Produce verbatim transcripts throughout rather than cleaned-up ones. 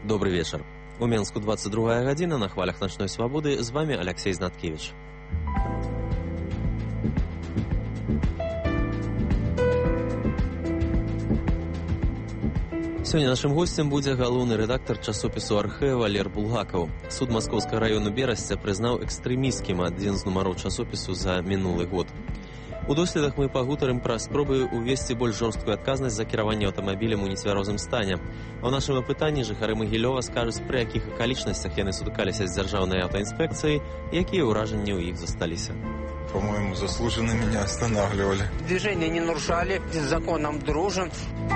Добрый вечер. У Менску двадцать другая гадзіна, на хвалях Начной Свободы. З вами Алексей Знаткевич. Сёння нашым госцем будзе галоўны рэдактар часопісу «Архэ» Валер Булгакаў. Суд Маскоўскага району Берасця прызнаў экстрэмісцкім адзін з нумароў часопісу за мінулы год. У доследах мы пагутарым пра спробы увесці больш жорсткую адказнасць за кіраванне аўтамабілем у нецвярозым стане. А ў нашым апытанні жыхары Магілёва скажуць, пры якіх акалічнасцях яны сутыкаліся з дзяржаўнай аўтаінспекцыяй, якія ўражанні ў іх засталіся. По-моему, заслуженно меня останавливали. Движение не нарушали, с законом дружим.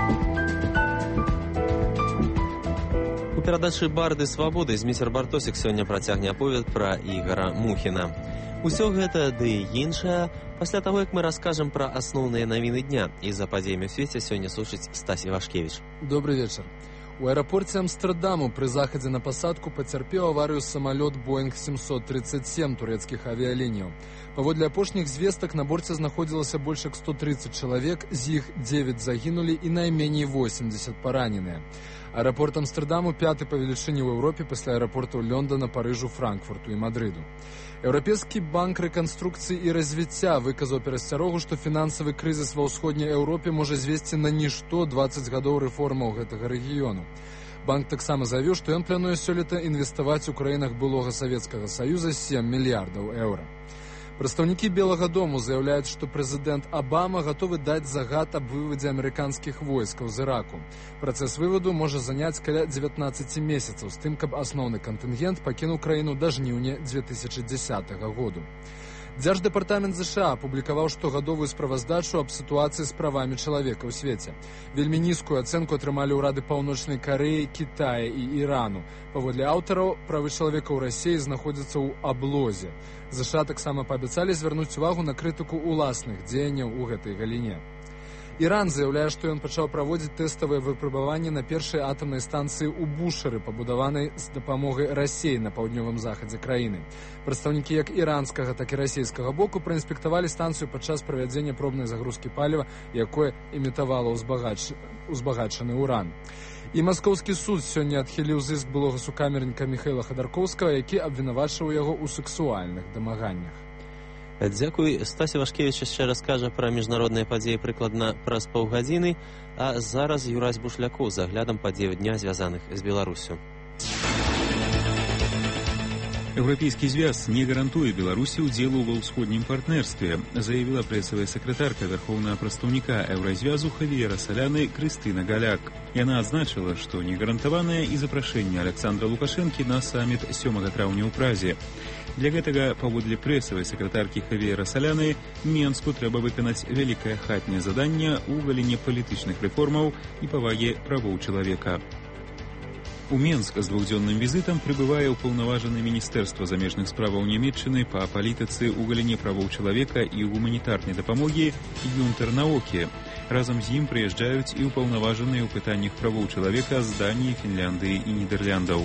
У перадачы «Барды свабоды» Зміцер Бартосік сёння працягне аповед пра Ігара Мухіна. Усё гэта, ды і іншае, пасля таго, як мы раскажам пра асноўныя навіны дня. І за падзеямі ў свеце сёння сушыць Стась Івашкевіч. Добрый вечер. У аэрапорце Амстердаму пры захадзе на пасадку пацярпеў аварыю самалёт Боинг семьсот тридцать семь турэцкіх авіялініяў. Паводле апошніх звестак на борце знаходзілася больш як сто тридцать чалавек, з іх девять загінулі і найменей восемьдесят параненыя. Аэрапорт Амстердаму пяты па велічыні ў Еўропе пасля аэрапортаў Лондона, Парыжу, Франкфурту і Мадрыду. Еўрапейскі банк рэканструкцыі і развіцця выказаў перасцярогу, што фінансавы крызіс ва ўсходняй Еўропе можа звесці на нішто двадцать гадоў рэформаў гэтага рэгіёну. Банк таксама заявіў, што ён плануе сёлета інвеставаць у краінах былога Савецкага Саюза сем мільярдаў еўра. Прадстаўнікі Белага дому заяўляюць, што прэзідэнт Абама гатовы даць загад аб вывадзе амерыканскіх войскаў з Іраку. Працэс вываду можа заняць каля дзевятнаццаць месяцаў, з тым, каб асноўны кантынгент пакінуў краіну да жніўня две тысячи дзесятага году. Дзярждэпартамент ЗША апублікаваў штогадовую справаздачу аб сітуацыі з правамі чалавека ў свеце. Вельмі нізкую ацэнку атрымалі ўрады Паўночнай Карэі, Кітая і Ірану. Паводле аўтараў, правы чалавека ў Расіі знаходзяцца ў аблозе. ЗША таксама паабяцалі звярнуць увагу на крытыку ўласных дзеянняў у гэтай галіне. Іран заяўляе, што ён пачаў праводзіць тэставыя выпрабаванні на першай атамнай станцыі ў Бушары, пабудаванай з дапамогай Расіі на паўднёвым захадзе краіны. Прадстаўнікі як іранскага, так і расійскага боку праінспектавалі станцыю падчас правядзення пробнай загрузкі паліва, якое імітавала ўзбагач... узбагачаны ўран. І маскоўскі суд сёння адхіліў зыск былога сукамерніка Міхаіла Хадаркоўскага, які абвінавачваў яго ў сексуальных дамаганнях. Дзякуй. Стась Івашкевіч яшчэ раскажа пра міжнародныя падзеі прыкладна праз паўгадзіны, а зараз Юрась Бушлякоў з аглядам падзеяў дня, звязаных з Беларусю. Еўрапейскі звяз не гарантуе Беларусі ўдзелу ва ўсходнім партнерстве, заявіла прэсавая сакратарка вярхоўнага прадстаўніка Еўразвязу Хавіера Саляны Крыстына Галяк. Яна адзначыла, што не гарантаванае і запрашэнне Александра Лукашэнкі на саміт сёмага траўня ў Празе. Для гэтага, паводле прэсавай сакратаркі Хавіера Саляны, Менску трэба выканаць вялікае хатняе заданне ў галіне палітычных рэформаў і павагі правоў чалавека. У Менск з двухдзённым візітам прыбывае ўпаўнаважаны Міністэрства замежных справаў Нямецчыны па палітыцы ў галіне правоў чалавека і гуманітарнай дапамогі Юнтер Наокі. Разам з ім прыязджаюць і ўпаўнаважаныя ў пытаннях правоў чалавека з Даніі, Фінляндыі і Нідэрляндаў.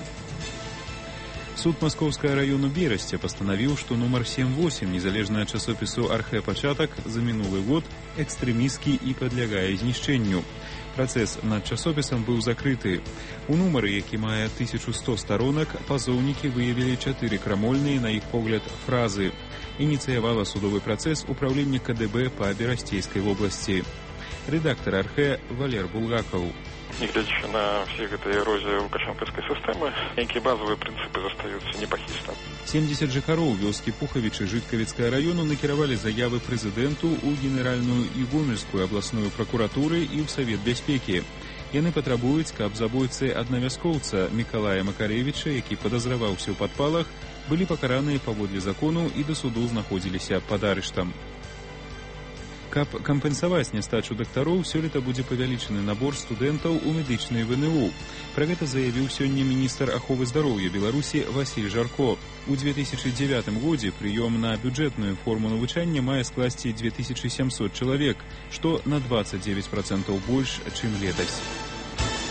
Суд Маскоўскага району Берасця пастанавіў, што нумар сем восемь незалежнага часопісу «Архэ» пачатак за мінулы год экстрэмісцкі і падлягае знішчэнню. Працэс над часопісам быў закрыты. У нумары, які мае тысячу сто старонак, пазоўнікі выявілі чатыры крамольныя, на іх погляд, фразы. Ініцыявала судовы працэс управлення ка дэ бэ па Берасцейскай вобласці. Рэдактар «Архэ» Валер Булгакаў. Неглядзячы на все гэтай эрозіі лукашэнкаўскай сістэмы, нейкія базавыя прынцыпы застаюцца непахісна. семьдесят жыхароў вёскі Пухавічы Жыткавіцкага району накіравалі заявы прэзідэнту ў генеральную і гомельскую абласную пракуратуры і ў Савет бяспекі. Яны патрабуюць, каб забойцы аднавяскоўца Мікалая Макарэвіча, які падазраваўся ў падпалах, былі пакараныя паводле закону і да суду знаходзіліся пад арыштам. Каб кампенсаваць нястачу дактароў, сёлета будзе павялічаны набор студэнтаў у медычнай вэ эн у. Пра гэта заявіў сёння міністр аховы здароўя Беларусі Васіль Жарко. У две тысячи девятым годзе прыём на бюджэтную форму навучання мае скласці две тысячи семьсот чалавек, што на двадцать девять процентов больш, чым летась.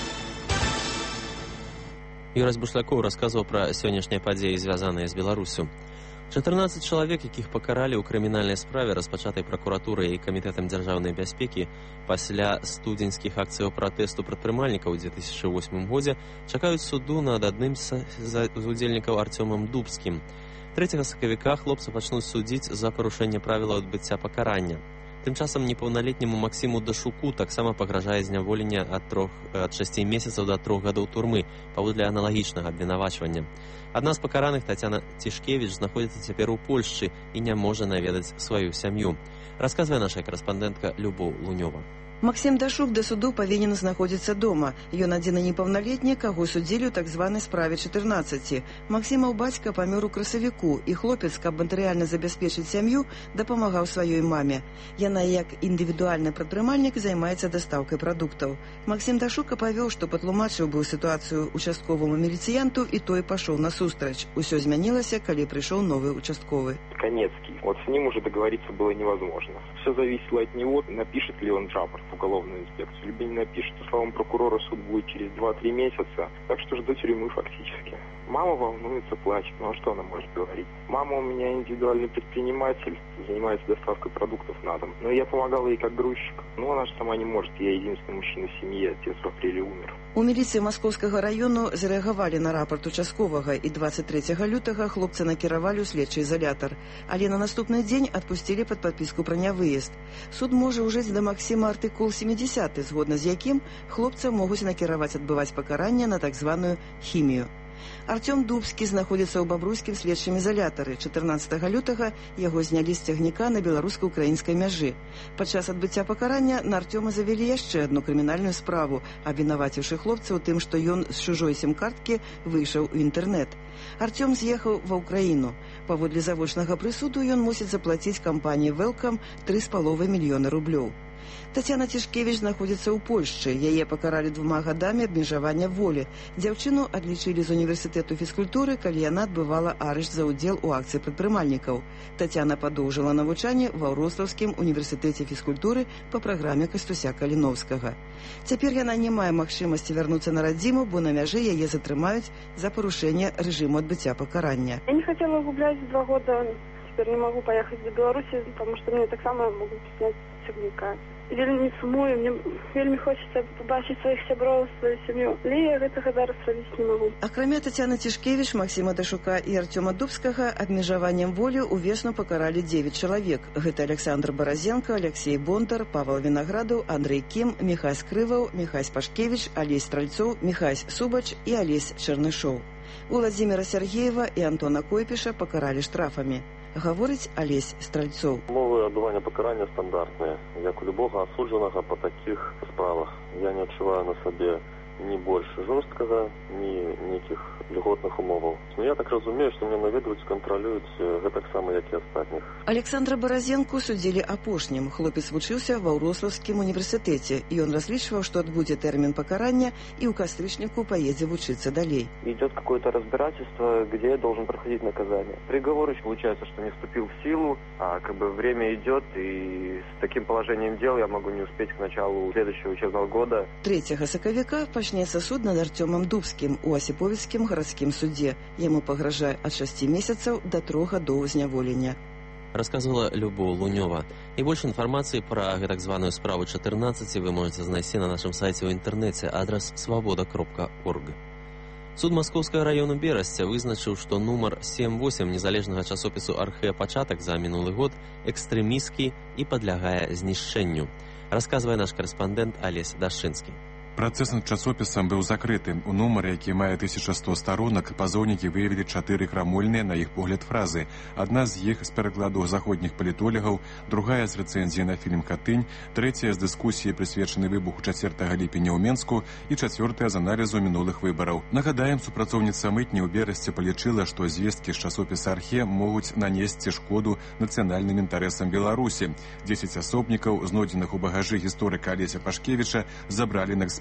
Юрась Бушлякоў расказваў пра сённяшнія падзеі, звязаныя з Беларусю. чатырнаццаць чалавек, якіх пакаралі ў крымінальнай справе, распачатай пракуратурай і камітэтам дзяржаўнай бяспекі пасля студзеньскіх акцыяў пратэсту прадпрымальнікаў у дзве тысячы восьмым годзе, чакаюць суду над адным з удзельнікаў Артёмам Дубскім. трэцяга сакавіка хлопца пачнуць судзіць за парушэнне правілаў адбыцця пакарання. Тым часам непаўналетняму Максіму Дашуку таксама пагражае зняволенне ад трох ад шасці месяцаў да трох гадоў турмы паводле аналагічнага абвінавачвання. Адна з пакараных, Тацяна Цішкевіч, знаходзіцца цяпер у Польшчы і не можа наведаць сваю сям'ю. Расказвае наша карэспандэнтка Любоў Лунёва. Максим Дашук до суду павінен знаходзіцца дома. Ён адзіны непаўналетні, каго судзілі ў так званай справе чатырнаццаці. Максімаў бацька памёр у красавіку, і хлопец, каб матэрыяльна забяспечыць сям'ю, дапамагаў сваёй маме. Яна, як індывідуальны прадпрымальнік, займаецца дастаўкай прадуктаў. Максим Дашук апавёў, што патлумачыў быў сітуацыю участковаму міліцыянту, і той пашоў насустрач. Усё змянілася, калі прыйшоў новы участковы. Конецкий. Вот с ним уже договориться было невозможно. Все зависело от него, напишет ли он рапорт в уголовную инспекцию, либо не напишет. По словам прокурора, суд будет через два-три месяца, так что жду тюрьмы фактически. Мама волнуется, плачет, ну а что она может говорить? Мама у меня индивидуальный предприниматель, занимается доставкой продуктов на дом. Но я помогал ей как грузчик. Но она же сама не может, я единственный мужчина в семье, отец в апреле умер. У міліцыі Маскоўскага раёну зарэагавалі на рапорт участковага, і дваццаць трэцяга лютага хлопца накіравалі ў следчы изолятор. Але на наступны дзень адпусцілі пад падпіску пра нявыезд. Суд можа ўжыць да Максіма артыкул сямідзясяты, згодна з якім хлопца могуць накіраваць адбываць пакаранне на так званую хімію. Артём Дубскі знаходзіцца ў бабруйскім следчым изолятары. чатырнаццатага лютага яго знялі з цягніка на беларуска-украінскай мяжы. Падчас адбыцця пакарання на Артёма завялі яшчэ адну крымінальную справу, абвінаваціўшы хлопца ў тым, што ён з чужой сім-карткі выйшаў у інтэрнэт. Артём з'ехаў ва ўкраіну. Паводле завочнага прысуду ён мусіць заплаціць кампаніі «Велкам» тры з паловай мільёны рублёў. Тацяна Цішкевіч знаходзіцца ў Польшчы. Яе пакаралі двума гадамі абмежавання волі. Дзяўчыну адлічылі з універсітэту фізкультуры, калі яна адбывала арышт за ўдзел у акцыі прадпрымальнікаў. Тацяна падоўжыла навучанне ва Ўроцлаўскім універсітэце фізкультуры па праграме Кастуся Каліновскага. Цяпер яна не мае магчымасці вярнуцца на радзіму, бо на мяжы яе затрымаюць за парушэнне рэжыму адбыцця пакарання. Я не хотела гублять два года. Теперь не могу поехать до Беларуси, потому что мне так само могут снять цягніка. Вельмі сумую, мне вельмі хочется побачыць сваіх сяброў, сваю сям'ю. Але я гэтага зараз рабіць не могу. Акрамя Тацяны Цішкевіч, Максіма Дашука і Артёма Дубскага абмежаваннем волі ўвесну пакаралі дзевяць чалавек. Гэта Александр Баразенко, Алексей Бондар, Павел Вінаградаў, Андрей Кім, Міхась Крываў, Міхась Пашкевіч, Алесь Стральцоў, Міхась Субач і Алесь Чарнышоў. Уладзіміра Сергеева і Антона Койпіша пакаралі штрафамі. Гаворыць Алесь Стральцоў. Умовы адбывання пакарання стандартныя, як у любога асуджанага па такіх справах. Я не адчуваю на сабе ні больш жорсткага, ні нейкіх льготных умоваў. Но я так разумею, што мне наведваюць, кантралююць гэтак сама, як і астатніх. Александра Баразенку судзілі апошнім. Хлопец вучыўся ва Ўроцлаўскім універсітэце, і ён разлічваў, што адбудзе тэрмін пакарання і ў кастрычніку паедзе вучыцца далей. Идет какое-то разбирательство, где я должен проходить наказание. Приговор еще получается, что не вступил в силу, а как бы время идет, и с таким положением дел я могу не успеть к началу следующего учебного года. трэцяга сакавіка пачнецца суд над Артёмам Дубскім у Асіповіцкім гарадскім судзе. Яму пагражае ад шасці месяцаў да трох гадоў зняволення. Расказвала Любоў Лунёва. І больш інфармацыі пра гэтак званую справу чатырнаццаці вы можаце знайсці на нашым сайце ў інтэрнэце, адрас свабода кропка орг. Суд Маскоўскага раёну Берасця вызначыў, што нумар сем восем незалежнага часопісу «Архэ Пачатак» за мінулы год экстрэмісцкі і падлягае знішчэнню. Расказвае наш карэспандэнт Алесь Дашчынскі. Працэс над часопісам быў закрыты. У нумары, які мае тысяча сто старонак, пазоўнікі выявілі чатыры крамольныя, на іх погляд, фразы. Адна з іх з перакладу заходніх палітолегаў, другая з рэцэнзіі на фільм «Катынь», трэцяя з дыскусіі, прысвечаны выбуху чацвёртага ліпеня ў Менску і чацвёртая з аналізу мінулых выбараў. Нагадаем, супрацоўніца мытні ў Берасці палічыла, што звесткі з часопіса «Архе» могуць нанесці шкоду нацыянальным інтарэсам Беларусі. дзесяць асобнікаў, знойдзеных у багажы гісторыка Алеся Пашкевіча, забралі на экспертызу.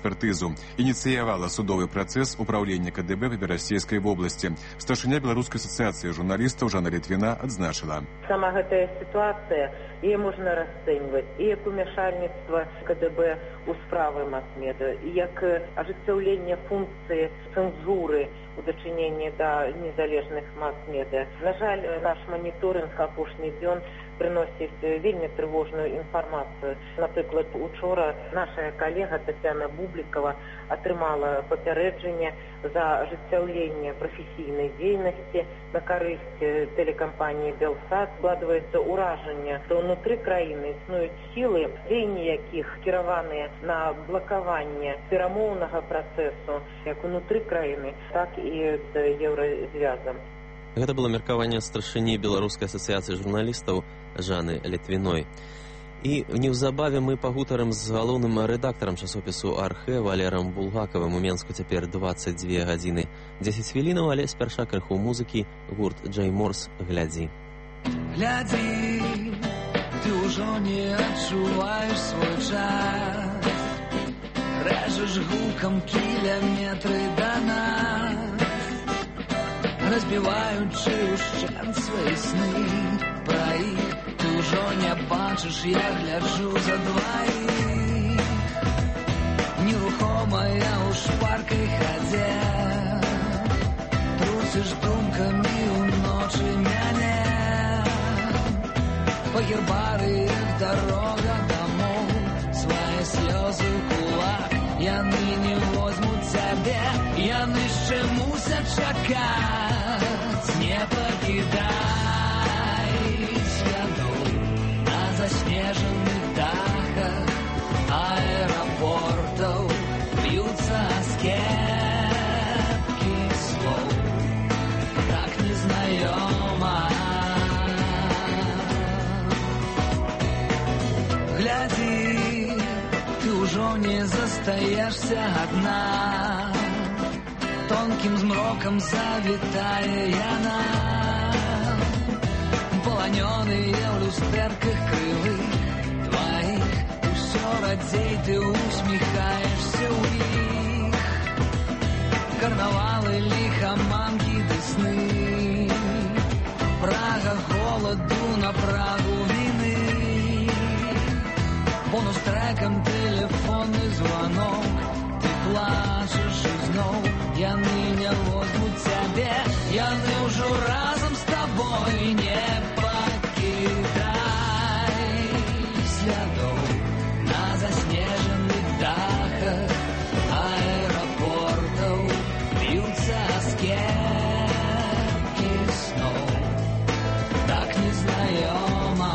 экспертызу. Ініцыявала судовы працэс управлення ка дэ бэ па Берасцейскай вобласці. Старшыня Беларускай асацыяцыі журналістаў Жанна Літвіна адзначыла. Сама гэтая сітуацыя, яе можна расцэньваць і як умяшальніцтва ка дэ бэ у справы мас-медыа, і як ажыццяўленне функцыі цэнзуры у дачыненні да незалежных мас-медыа. На жаль, наш маніторынг апошні дзён прыносіць вельмі трывожную інфармацыю. Напрыклад, учора наша калега Тацяна Бублікава атрымала папярэджанне за ажыццяўленне прафесійнай дзейнасці на карысць тэлекампаніі «Белсат». Складваецца ўражанне, што ўнутры краіны існуюць сілы, дзеянні якіх кіраваныя на блакаванне перамоўнага працэсу як унутры краіны, так і з Еўразвязам. Гэта было меркаванне старшыні Беларускай асацыяцыі журналістаў Жанны Літвіной. І неўзабаве мы пагутарым з галоўным рэдактарам часопісу «Архэ» Валерам Булгакавым. У Менску цяпер дваццаць дзве гадзіны дзесяць хвілінаў, але спярша крыху музыкі. Гурт «Джей Морс», «Глядзі». Глядзі, ты ўжо не адчуваеш свой час, рэжаш гукам кіляметры да нас, разбіваючы ўшчэнт свае сны пра іх. Ты ўжо не бачыш, я гляджу за дваіх, нерухомая ў шпаркай хадзе, труціш думкамі ўночы мяне. Па гербарыях дарога дамоў, свае слёзы ў кулак, яны не возьмуць цябе, яны яшчэ мусяць чакаць. Не пакідай слядоў на заснежаных дахах аэрапортаў, б'юцца аскепкі слоў, так незнаёма. Глядзі, ты ўжо не застаешся адна, тонкім змрокам завітае яна, паланёныя ў люстэрках крывых тваіх, усё радзей ты усміхаешся ў іх. Карнавалы, ліхаманкі ды сны, прага голаду на прагу віны, бонус трекам тэлефонны званок, ты плачаш ізноў, яны не возьмуць цябе, яны ўжо разам з табой. Не пакідай слядоў на заснежаных дахах аэрапортаў, б'юцца аскепкі сноў, так незнаёма.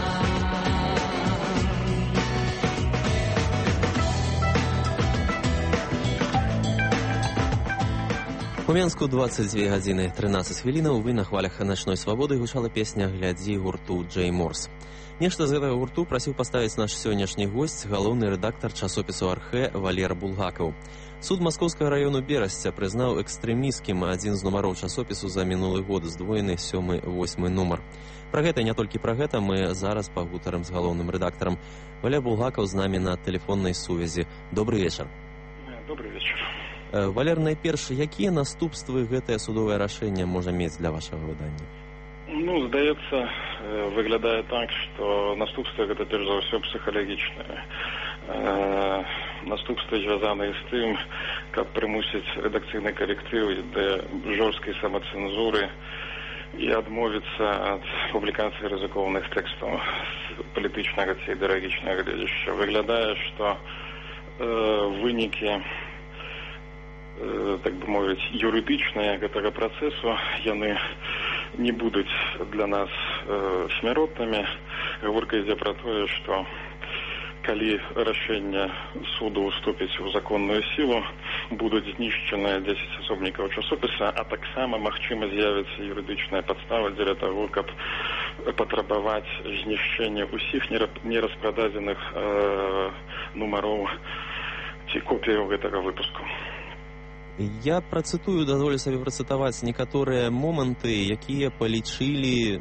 У Менску дваццаць дзве гадзіны трынаццаць хвілінаў. Вы на хвалях начной свабоды гучала песня «Глядзі» гурту «Джей Морс». Нешта з гэтага гурту прасіў паставіць наш сённяшні госць, галоўны рэдактар часопісу «Архэ» Валер Булгакаў. Суд Маскоўскага раёну Берасця прызнаў экстрэміскім адзін з нумароў часопісу за мінулы год, здвоены сёмы восьмы нумар. Пра гэта і не толькі пра гэта мы зараз пагутарым з галоўным рэдактарам. Валер Булгакаў з намі на тэлефоннай сувязі. Добрый вечар. Добрый вечар. Валер, найперш, якія наступствы гэтае судовае рашэнне можа мець для вашага выдання? Ну, здаецца, выглядае так, што наступствы гэта перш за ўсё псіхалагічнае. Э, наступствы звязаныя з тым, каб прымусіць рэдакцыйны калектыў да жорсткай самацэнзуры і адмовіцца ад публікацыі рызыкоўных тэкстаў з палітычнага ці ідэалагічнага гледзяшча. Выглядае, што э, вынікі, так бы мовіць, юрыдычныя гэтага працэсу, яны не будуць для нас э, смяротнымі. Гаворка ідзе пра тое, што калі рашэнне суду уступіць у законную сілу, будуць знішчаныя дзесяць асобнікаў часопіса, а таксама, магчыма, з'явіцца юрыдычная падстава дзеля таго, каб патрабаваць знішчэння ўсіх нераспрададзеных э, нумароў ці копіяў гэтага выпуску. Я працытую, дазволю сабе працытаваць некаторыя моманты, якія палічылі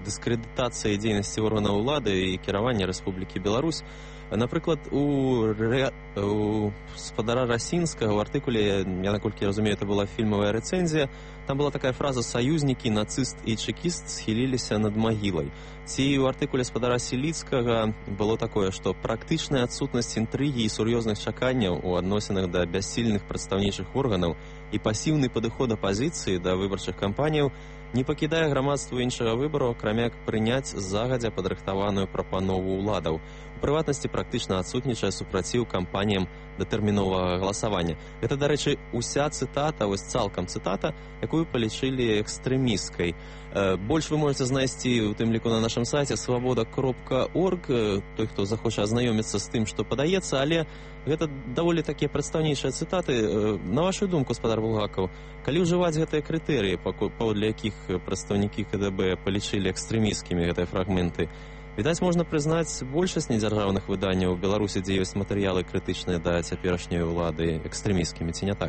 дыскрэдытацыяй дзейнасці органаў улады і кіравання Рэспублікі Беларусь. Напрыклад, у, ре... у спадара Расінскага ў артыкуле, я наколькі разумею, это была фільмавая рэцэнзія, там была такая фраза «Саюзнікі, нацыст і чэкіст схіліліся над магілай». Ці ў артыкуле спадара Сіліцкага было такое, што практычная адсутнасць інтрыгі і сур'ёзных чаканняў у адносінах да бяссільных прадстаўнічых органаў і пасіўны падыход апазіцыі да выбарчых кампаніяў не пакідае грамадству іншага выбару, акрамя як прыняць загадзя падрыхтаваную прапанову ўладаў. У прыватнасці практычна адсутнічае супраціў кампаніям датэрміновага галасавання. Гэта, дарэчы, уся цытата, вось цалкам цытата, якую палічылі экстрэмісткай. Больш вы можете знайсці у тым ліку на нашым сайце свабода кропка орг, той, хто захоча азнаёміцца з тым, што падаецца, але гэта даволі такія прадстаўнейшыя цытаты. На вашу думку, спадар Булгакаў, калі ўжываць гэтыя крытэрыі, паводле якіх прадстаўнікі КДБ палічылі экстрэмісткімі гэтыя фрагменты, відаць, можна прызнаць большасць недзяржаўных выданняў у Беларусі, дзе ёсць матэрыялы крытычныя да цяперашняй улады, экстрэмісткімі, ці не так?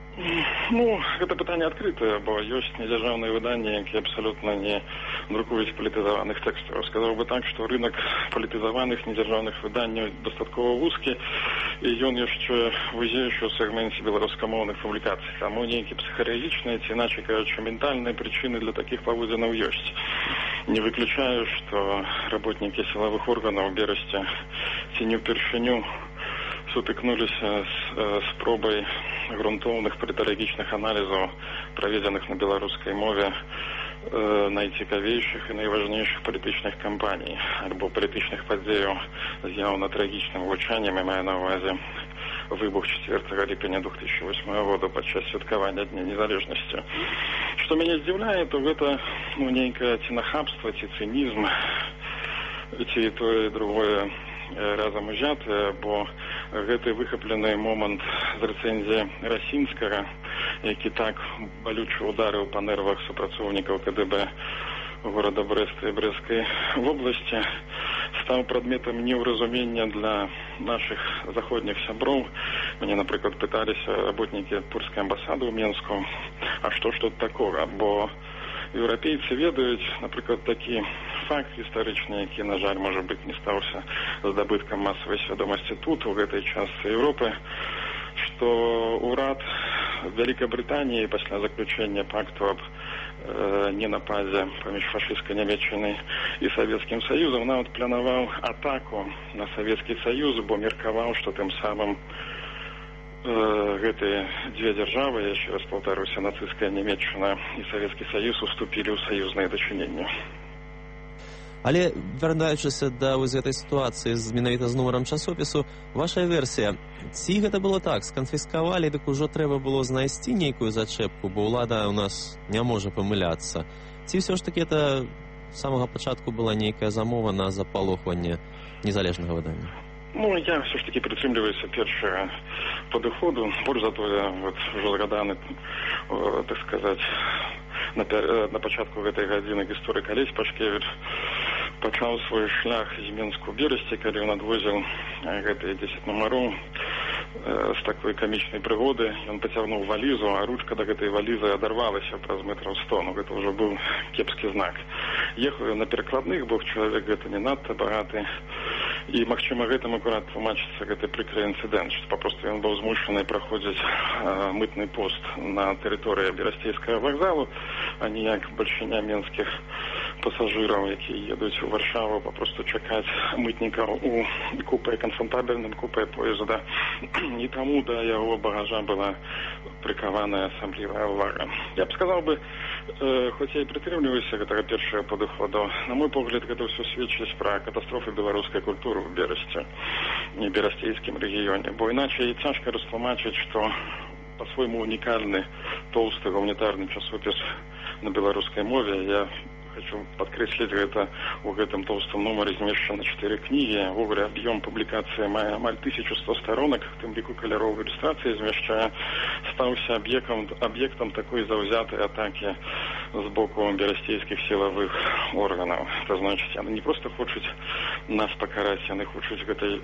Ну, гэта пытанне адкрытае, бо ёсць недзяржаўныя выданні, якія абсалютна не друкуюць палітызаваных тэкстаў. Сказаў бы так, што рынок палітызаваных недзяржаўных выданняў дастаткова вузкі, і ён яшчэ вузейшы ў сегменце беларускамоўных публікацый. Таму нейкія псіхалагічныя, ці іначай кажучы, ментальныя прычыны для такіх паводзінаў ёсць. Не выключаю, што работнікі сілавых органаў у Берасці ці не ўпершыню сутыкнуліся з э, спробай грунтоўных паліталагічных аналізаў, праведзеных на беларускай мове э, найцікавейшых і найважнейшых палітычных кампаній альбо палітычных падзеяў з яўна трагічным гучаннем, і мае на ўвазе выбух чацвёртага ліпеня две тысячи восьмого года падчас святкавання Дня незалежнасці. Што мяне здзіўляе, то гэта ну, нейкае ці нахабства, ці цынізм, ці тое і другое разам узятае, бо гэты выхаплены момант з рэцэнзіі Расінскага, які так балюча ударыў па нервах супрацоўнікаў КДБ горада Брэста і Брэсцкай вобласці, стаў прадметам неўразумення для нашых заходніх сяброў. Мяне, напрыклад, пыталіся работнікі польскай амбасады ў Менску, а што ж тут такога? Бо еўрапейцы ведаюць, напрыклад, такі факт гістарычны, які, на жаль, можа быць, не стаўся здабыткам масавай свядомасці тут, у гэтай частцы Еўропы, што ўрад Вялікай Брытаніі пасля заключэння пакту аб э, ненападзе паміж фашысцкай Нямецчынай і Савецкім Саюзам нават планаваў атаку на Савецкі Саюз, бо меркаваў, што тым самым гэтыя дзве дзяржавы, яшчэ раз паўтаруся, нацысцкая Нямецчына і Савецкі Саюз уступілі ў саюзныя дачыненні. Але, вярнаючыся да вось гэтай сітуацыі з менавіта з нумарам часопісу, ваша версія, ці гэта было так, сканфіскавалі, дык ужо трэба было знайсці нейкую зачэпку, бо ўлада ў нас не можа памыляцца, ці ўсё ж такі это з самага пачатку была нейкая замова на запалохванне незалежнага выдання? Ну, я все ж таки прытрымліваюся першага падыходу, больш за тое, вот, ужо згаданы, э, так сказаць, на, на пачатку гэтай гадзіны гісторык Алесь Пашкевіч пачаў свой шлях з Менску Берасці, калі ён адвозіў гэтыя дзесяць нумароў э, з такой камічнай прыгоды. Ён пацягнуў валізу, а ручка да гэтай валізы адарвалася праз метраў сто. Ну, гэта ўжо быў кепскі знак. Ехаў на перакладных, бо чалавек гэта не надта багаты. І, магчыма, гэтым акурат тлумачыцца гэты прыкры інцыдэнт, што папросту ён быў змушаны праходзіць э, мытны пост на тэрыторыі Берасцейскага вакзалу, а не як бальшыня менскіх пасажыраў, якія едуць у Варшаву, папросту чакаць мытнікаў у купе, камфортабельным купе поезда. І таму да яго багажа была прыкаваная асаблівая ўвага. Я б сказаў бы, э, хоць я і прытрымліваюся гэтага першага падыходу, на мой погляд, гэта ўсё сведчыць пра катастрофу беларускай культуры в Берасці і берасцейскім рэгіёне, бо іначай цяжка растлумачыць, што па-свойму унікальны тоўсты гуманітарны часопіс на беларускай мове. Я хочу падкрэсліць гэта, у гэтым тоўстым нумары змешчаны чатыры кнігі. Увогуле аб'ём публікацыі мае амаль тысячу сто старонак, в тым ліку каляровую ілюстрацыі змяшчае, стаўся аб'ектам, аб'ектам такой заўзятай атакі з боку берасцейскіх сілавых органаў. Это значыць, яны не проста хочуць нас пакараць, яны хочуць гэтай,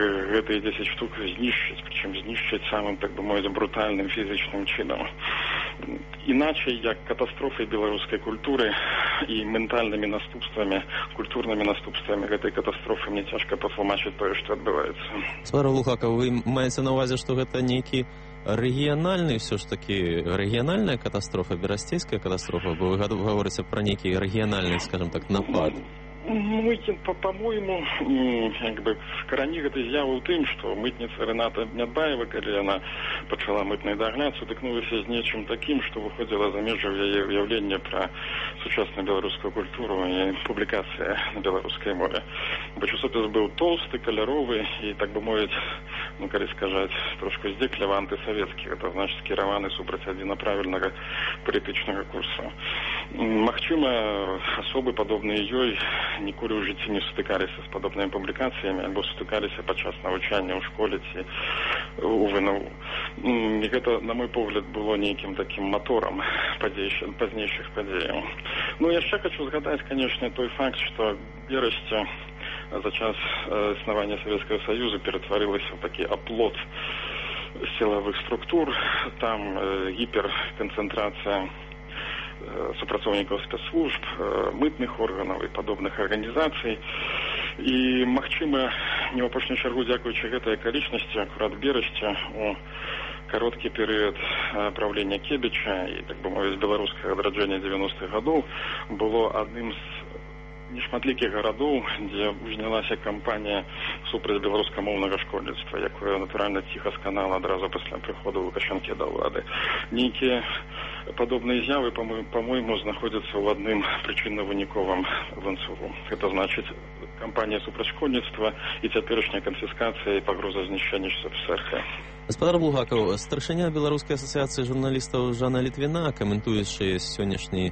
гэтыя дзесяць штук знішчыць, прычым знішчыць самым, так бы мовіць, брутальным фізічным чынам. Іначе як катастрофай беларускай культуры і ментальнымі наступствамі, культурнымі наступствамі гэтай катастрофы мне цяжка патлумачыць тое, што адбываецца. Спадар Булгакаў, вы маеце на ўвазе, што гэта нейкі рэгіянальны, ўсё ж такі рэгіянальная катастрофа, берасцейская катастрофа, бо вы гаворыце пра нейкі рэгіянальны, скажем так, напад? Мытин, по-моему, как бы карані гэтай з'явы ў тым, што мытніца Рэната Нядбаева, калі яна пачала мытны дагляд, сутыкнулася з нечым такім, што выходзіла за межы яе ўяўлення пра сучасную беларускую культуру і публікацыя на беларускай мове. Бо часопіс быў толсты, каляровы і, так бы мовіць, ну, калі сказаць, трошку здзекліва антысавецкі, гэта значыць скіраваны супраць адзінаправільнага палітычнага курсу. Магчыма, асобы падобныя ёй ніколі ў жыцці не сутыкаліся з падобнымі публікацыямі альбо сутыкаліся падчас навучання ў школе ці ў ВНУ. І гэта, на мой погляд, было нейкім такім маторам пазнейшых падзеяў. Ну, яшчэ хочу згадаць, канечне, той факт, што Берасце за час існавання Савецкага Саюза ператварылася ў такі аплот сілавых структур, там гіперканцэнтрацыя супрацоўнікаў спецслужб, мытных органаў і падобных арганізацый. І, магчыма, не ў апошнюю чаргу, дзякуючы гэтай акалічнасці, акурат Берасце у кароткі перыяд правлення Кебіча і, так бы мовіць, беларускага адраджэння дзевяностых гадоў было адным з нешматлікіх гарадоў, дзе ўзнялася кампанія супраць беларускамоўнага школьніцтва, якое, натуральна, ціха сканала адразу пасля прыходу Лукашэнкі да ўлады. Нейкія падобныя з'явы, па-мойму, знаходзяцца ў адным прычынна-выніковым ланцугу. Гэта значыць кампанія супраць школьніцтва і цяперашняя канфіскацыя і пагроза знішчэння СССР. Спадар Булгакаў, старшыня Беларускай асацыяцыі журналістаў Жанна Літвіна, каментуючы сённяшні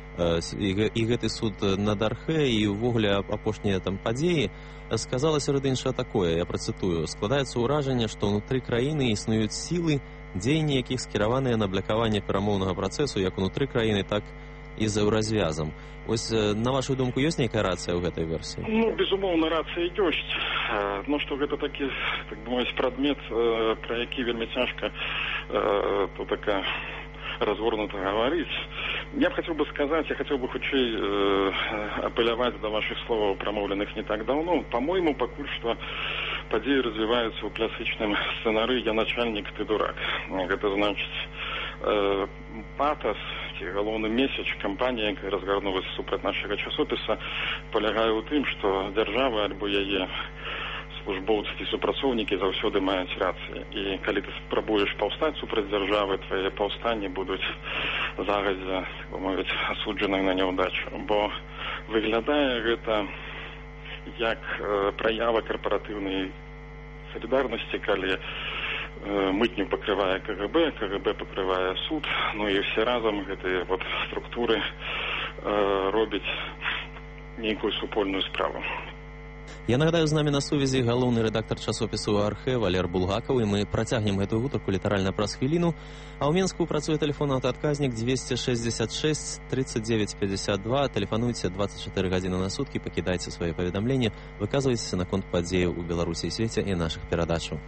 і гэты суд над Архэ і ўвогуле апошнія там падзеі, сказала сярод іншага такое, я працытую: складаецца ўражанне, што ўнутры краіны існуюць сілы, дзеянні якіх скіраваныя на блакаванне перамоўнага працэсу як унутры краіны, так і за развязам. Вось, на вашу думку, ёсць нейкая рацыя ў гэтай версіі? Ну, безумоўна, рацыя ёсць. Ну, што гэта такі, так бы мовіць, прадмет, пра які вельмі цяжка то така разгорнуто говорить. Я бы хотел бы сказать, я хотел бы хутчэй э, апелляваць до ваших слов, промовленных не так давно. По-моему, пакуль што падзеі развіваюцца ў класычным сцэнары «Я начальник, ты дурак». Гэта значыць э, патас, ці галоўны месяц кампанія, якая разгарнулася супраць нашага часопіса, палягае ў тым, што дзяржава альбо яе службоўцы і супрацоўнікі заўсёды маюць рацыі. І калі ты спрабуеш паўстаць супраць дзяржавы, твае паўстанні будуць загадзя, так бы мовіць, асуджаны на няўдачу. Бо выглядае гэта як э, праява карпаратыўнай салідарнасці, калі э, мытню пакрывае КГБ, КГБ пакрывае суд, ну і все разам гэтыя вот структуры э, робяць нейкую супольную справу. Я нагадаю, з намі на сувязі галоўны рэдактар часопісу Архэ Валер Булгакаў, і мы працягнем гэтую гутарку літаральна праз хвіліну. А ў Менску працуе тэлефон аўтаадказнік двести шестьдесят шесть тридцать девять пятьдесят два. Тэлефануйце двадцать четыре гадзіны на суткі, пакідайце свае паведамленні, выказвайцеся наконт падзеяў у Беларусі і свеце і нашых перадачаў.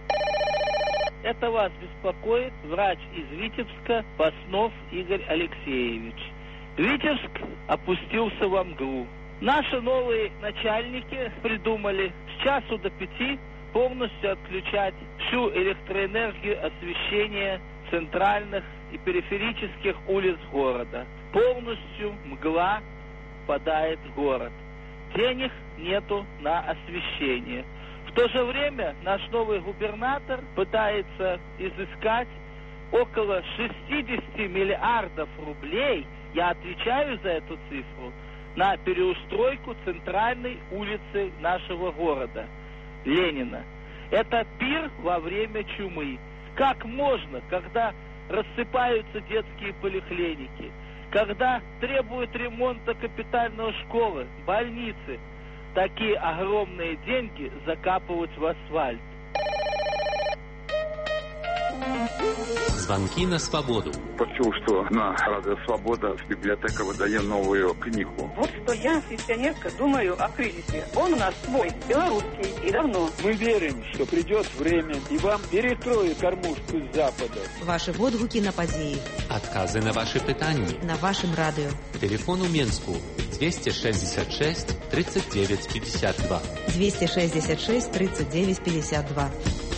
Это вас беспокоит врач из Витебска Паснов Игорь Алексеевич. Витебск опустился во мглу. Наши новые начальники придумали с часу до пяти полностью отключать всю электроэнергию освещения центральных и периферических улиц города. Полностью мгла впадает в город. Денег нету на освещение. В то же время наш новый губернатор пытается изыскать около шестьдесят миллиардов рублей, я отвечаю за эту цифру, на переустройку центральной улицы нашего города, Ленина. Это пир во время чумы. Как можно, когда рассыпаются детские поликлиники, когда требуют ремонта капитальной школы, больницы, такие огромные деньги закапывать в асфальт? Звонки на свободу. Почув, что на Радио Свобода библиотека выдает новую книгу. Вот что я, пенсионерка, думаю о кризисе. Он у нас свой, белорусский, и давно. Мы верим, что придет время, и вам перекроют кормушку с запада. Ваши водгуки на подеи. Отказы на ваши питания. На вашем радио. Телефон у Менску двести шестьдесят шесть тридцать девять пятьдесят два. двести шестьдесят шесть тридцать девять пятьдесят два.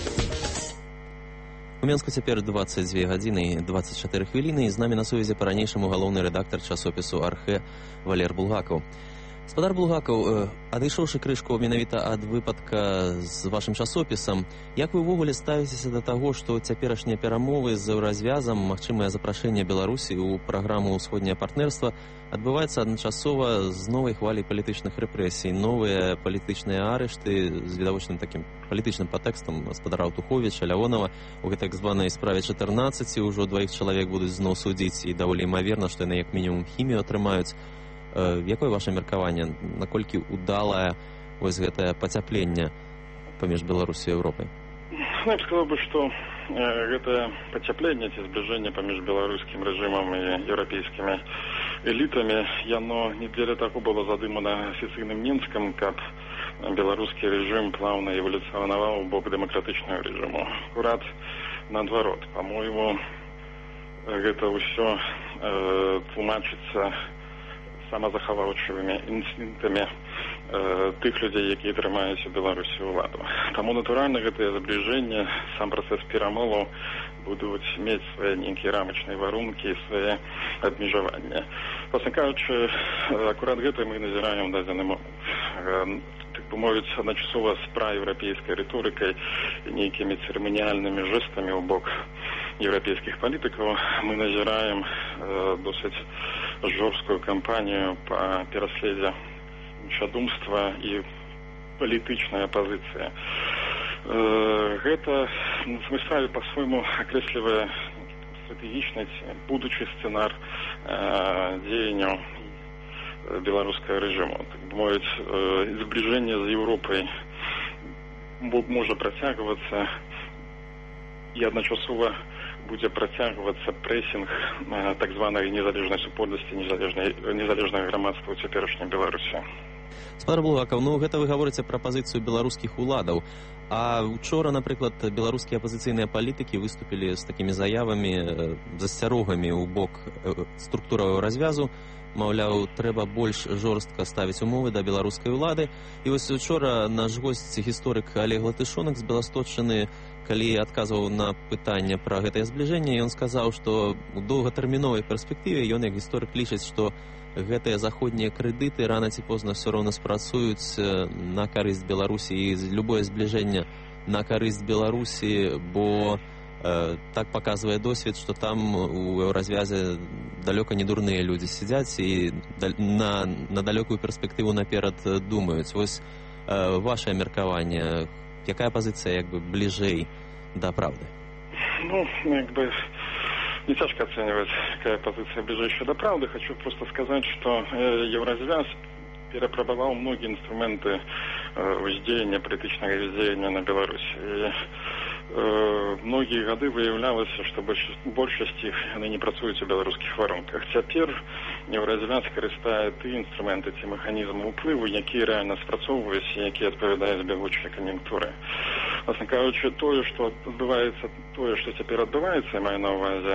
У Менску цяпер двадцать две гадзіны двадцать чатыры хвіліны, і з намі на сувязі па-ранейшаму галоўны рэдактар часопісу «Архэ» Валер Булгакаў. Гаспадар Булгакаў, адышоўшы крышку менавіта ад выпадка з вашым часопісам, як вы ўвогуле ставіцеся да таго, што цяперашнія перамовы з еўразвязам, магчымае запрашэнне Беларусі ў праграму «Усходняе партнерства» адбываецца адначасова з новай хваляй палітычных рэпрэсій, новыя палітычныя арышты з відавочным такім палітычным падтэкстам гаспадара Аўтуховіча, Лявонава. У гэтай так званай справе чатырнаццаць ўжо дваіх чалавек будуць зноў судзіць, і даволі імаверна, што яны як мінімум хімію атрымаюць. Якое ваше меркаванне, наколькі удалае вось гэтае пацяпленне паміж Беларусі і Еўропай? Ну, я б сказал бы, что э, это потепление, эти сближения помеж белорусским режимом и европейскими элитами, яно не для того было задумано официальным Минском, как белорусский режим плавно эволюционовал в бок демократичного режима. Аккурат наоборот. По-моему, это все э, тлумачится самазахаваўчымі інстынктамі э, тых людзей, якія трымаюць у Беларусі ўладу. Таму натуральна гэтае збліжэнне, сам працэс перамоваў будуць мець свае нейкія рамачныя варункі і свае абмежаванні. Власна кажучы, акурат гэта мы назіраем дадзены момент. Э, так бы мовіць, адначасова з праеўрапейскай рыторыкай і нейкімі цырыманіяльнымі жэстамі ў бок еўрапейскіх палітыкаў мы назіраем э, досыць жорсткую кампанію па пераследзе іншадумства і палітычнай апазіцыі. Э, гэта на самой справе па-свойму акрэслівае стратэгічны будучы сцэнар э, дзеянняў беларускага рэжыму. Так бы мовіць, э, збліжэнне з Еўропай можа працягвацца, і адначасова будзе працягвацца прэсінг э, так званай незалежнай супольнасці, незалежнага грамадства ў цяперашняй Беларусі. Гаспадар Булгакаў, ну гэта вы гаворыце пра пазіцыю беларускіх уладаў. А учора, напрыклад, беларускія апазіцыйныя палітыкі выступілі з такімі заявамі, засцярогамі ў бок структураў развязу. Маўляў, трэба больш жорстка ставіць умовы да беларускай улады. І вось учора наш госць, гісторык Олег Латышонак з Беласточчыны, калі адказваў на пытанне пра гэтае збліжэнне, ён сказаў, што у доўгатэрміновай перспектыве ён, як гісторык, лічыць, што гэтыя заходнія крэдыты рана ці позна все роўна спрацуюць на карысць Беларусі, і любое збліжэнне на карысць Беларусі, бо э, так паказвае досвед, што там у еўразвязе далёка не дурныя людзі сядзяць і на, на далёкую перспектыву наперад думаюць. Вось э, ваше меркаванне, якая пазіцыя як бы бліжэй да праўды? Ну, як бы не тяжко оценивать, какая позиция ближайшая до правды. Хочу просто сказать, что Евразвяз перепробовал многие инструменты воздействия, политического воздействия на Беларусь. И э, многие годы выявлялось, что большасць іх яны не працуюць у беларускіх варунках. Цяпер Евразвяз карыстае ты інструменты, ці механізмы ўплыву, якія рэальна спрацоўваюць і якія адпавядаюць бягучай кан'юнктуры. Власне кажучи, тое, што адбываецца, тое, што цяпер адбываецца, я маю на ўвазе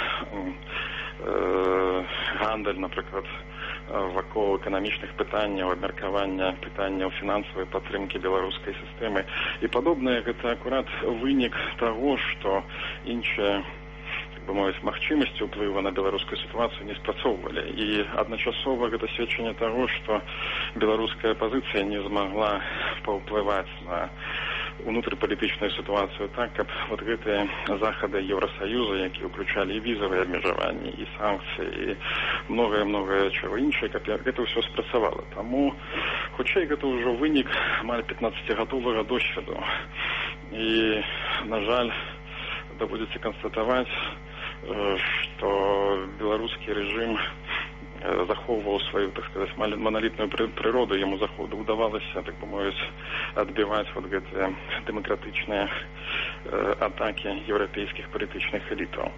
э, гандаль, напрыклад, вакол эканамічных пытанняў, абмеркавання пытанняў фінансавай падтрымкі беларускай сістэмы і падобнае, гэта акурат вынік таго, што іншыя, так бы мовіць, магчымасці ўплыву на беларускую сітуацыю не спрацоўвалі. І адначасова гэта сведчанне таго, што беларуская апазіцыя не змагла паўплываць на унутрыпалітычную сітуацыю так, каб вот гэтыя захады Еўрасаюза, якія ўключалі і візавыя абмежаванні, і санкцыі, і многае-многае чаго іншае, каб гэта ўсё спрацавала. Таму, хутчэй, гэта ўжо вынік амаль пятнаццацігадовага досведу. І, на жаль, даводзіцца канстатаваць, што беларускі рэжым захоўваў сваю, так сказаць, маналітную прыроду, яму удавалася, так бы мовіць, адбіваць вот гэтыя дэмакратычныя атакі еўрапейскіх палітычных элітаў.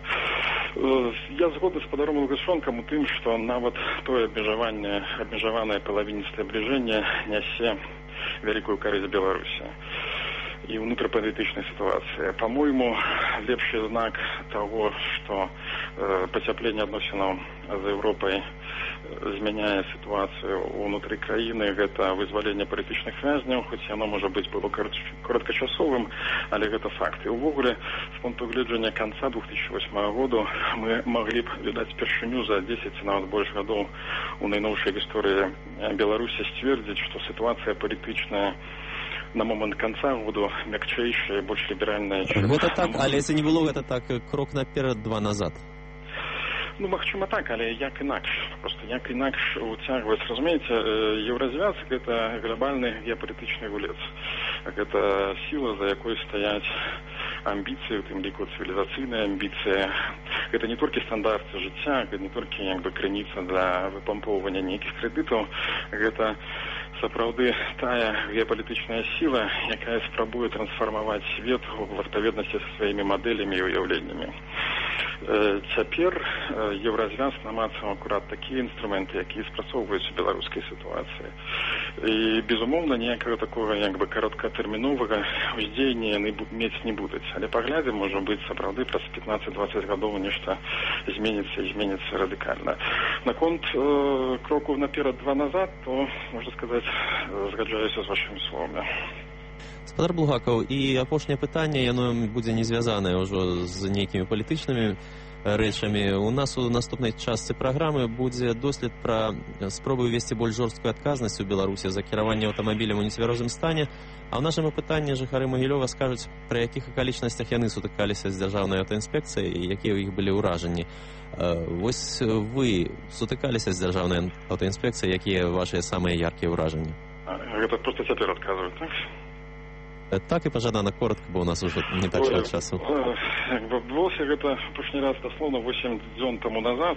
Я згодны з спадаром Лукашонкам у тым, што нават тое абмежаванне, абмежаванае палавіністае збліжэнне нясе вялікую карысць Беларусі и внутрипольитичной ситуации. По-моему, лепший знак того, что э, потепление относинов за Европой изменяет ситуацию внутри краины, это вызволение политичных вязней, хоть оно, может быть, было короткочасовым, але это факт. И увогуле, с пункту гледжання конца две тысячи восьмого года мы могли бы, видать, впершыню за десять, нават больше годов у наиновшей истории Беларуси ствердить, что ситуация политичная на момент конца года мягчайшая, больше либеральная, чем... Гэта так, але если не было, это так крок наперед, два назад. Ну, магчыма так, але як інакш. Просто як інакш уцягваць, разумееце, еўразвязак — это глобальны геапалітычны гулец. Это сила, за якой стаяць амбіцыі, у тым ліку цывілізацыйныя амбіцыі. Гэта не толькі стандарты жыцця, гэта не толькі як бы крыніца для выпампоўвання нейкіх крэдытаў, гэта сапраўды тая геапалітычная сіла, якая спрабуе трансфармаваць свет в адпаведнасці са сваімі мадэлямі і уяўленнямі. Цяпер еўразвяз намацаў акурат такія інструменты, якія спрацоўваюць у беларускай сітуацыі. І, безумоўна, ніякага такога як бы кароткатэрміновага ўздзеяння яны мець не будуць. Але паглядзім, можа быць, сапраўды праз пятнаццаць-дваццаць гадоў нешта зменіцца і зменіцца радыкальна. Наконт э, кроку наперад, два назад, то, можна сказаць, згаджаюся з вашымі словамі. Спадар Булгакаў, і апошняе пытанне, яно будзе не звязанае ўжо з нейкімі палітычнымі рэчамі. У нас у наступнай частцы праграмы будзе дослед пра спробы ўвесці больш жорсткую адказнасць у Беларусі за кіраванне аўтамабілем у нецвярозым стане, а ў нашым апытанні жыхары Магілёва скажуць, пры якіх акалічнасцях яны сутыкаліся з дзяржаўнай аўтаінспекцыяй і якія ў іх былі ўражанні. Вось вы сутыкаліся з дзяржаўнай аўтаінспекцыяй, якія вашыя самыя яркія ўражанні? Гэта проста цяпер адказваюць, так? Так і пажадана коротко, бо у нас уже не так шмат часу. Адбылося гэта апошні раз даслоўна восемь дзён таму назад,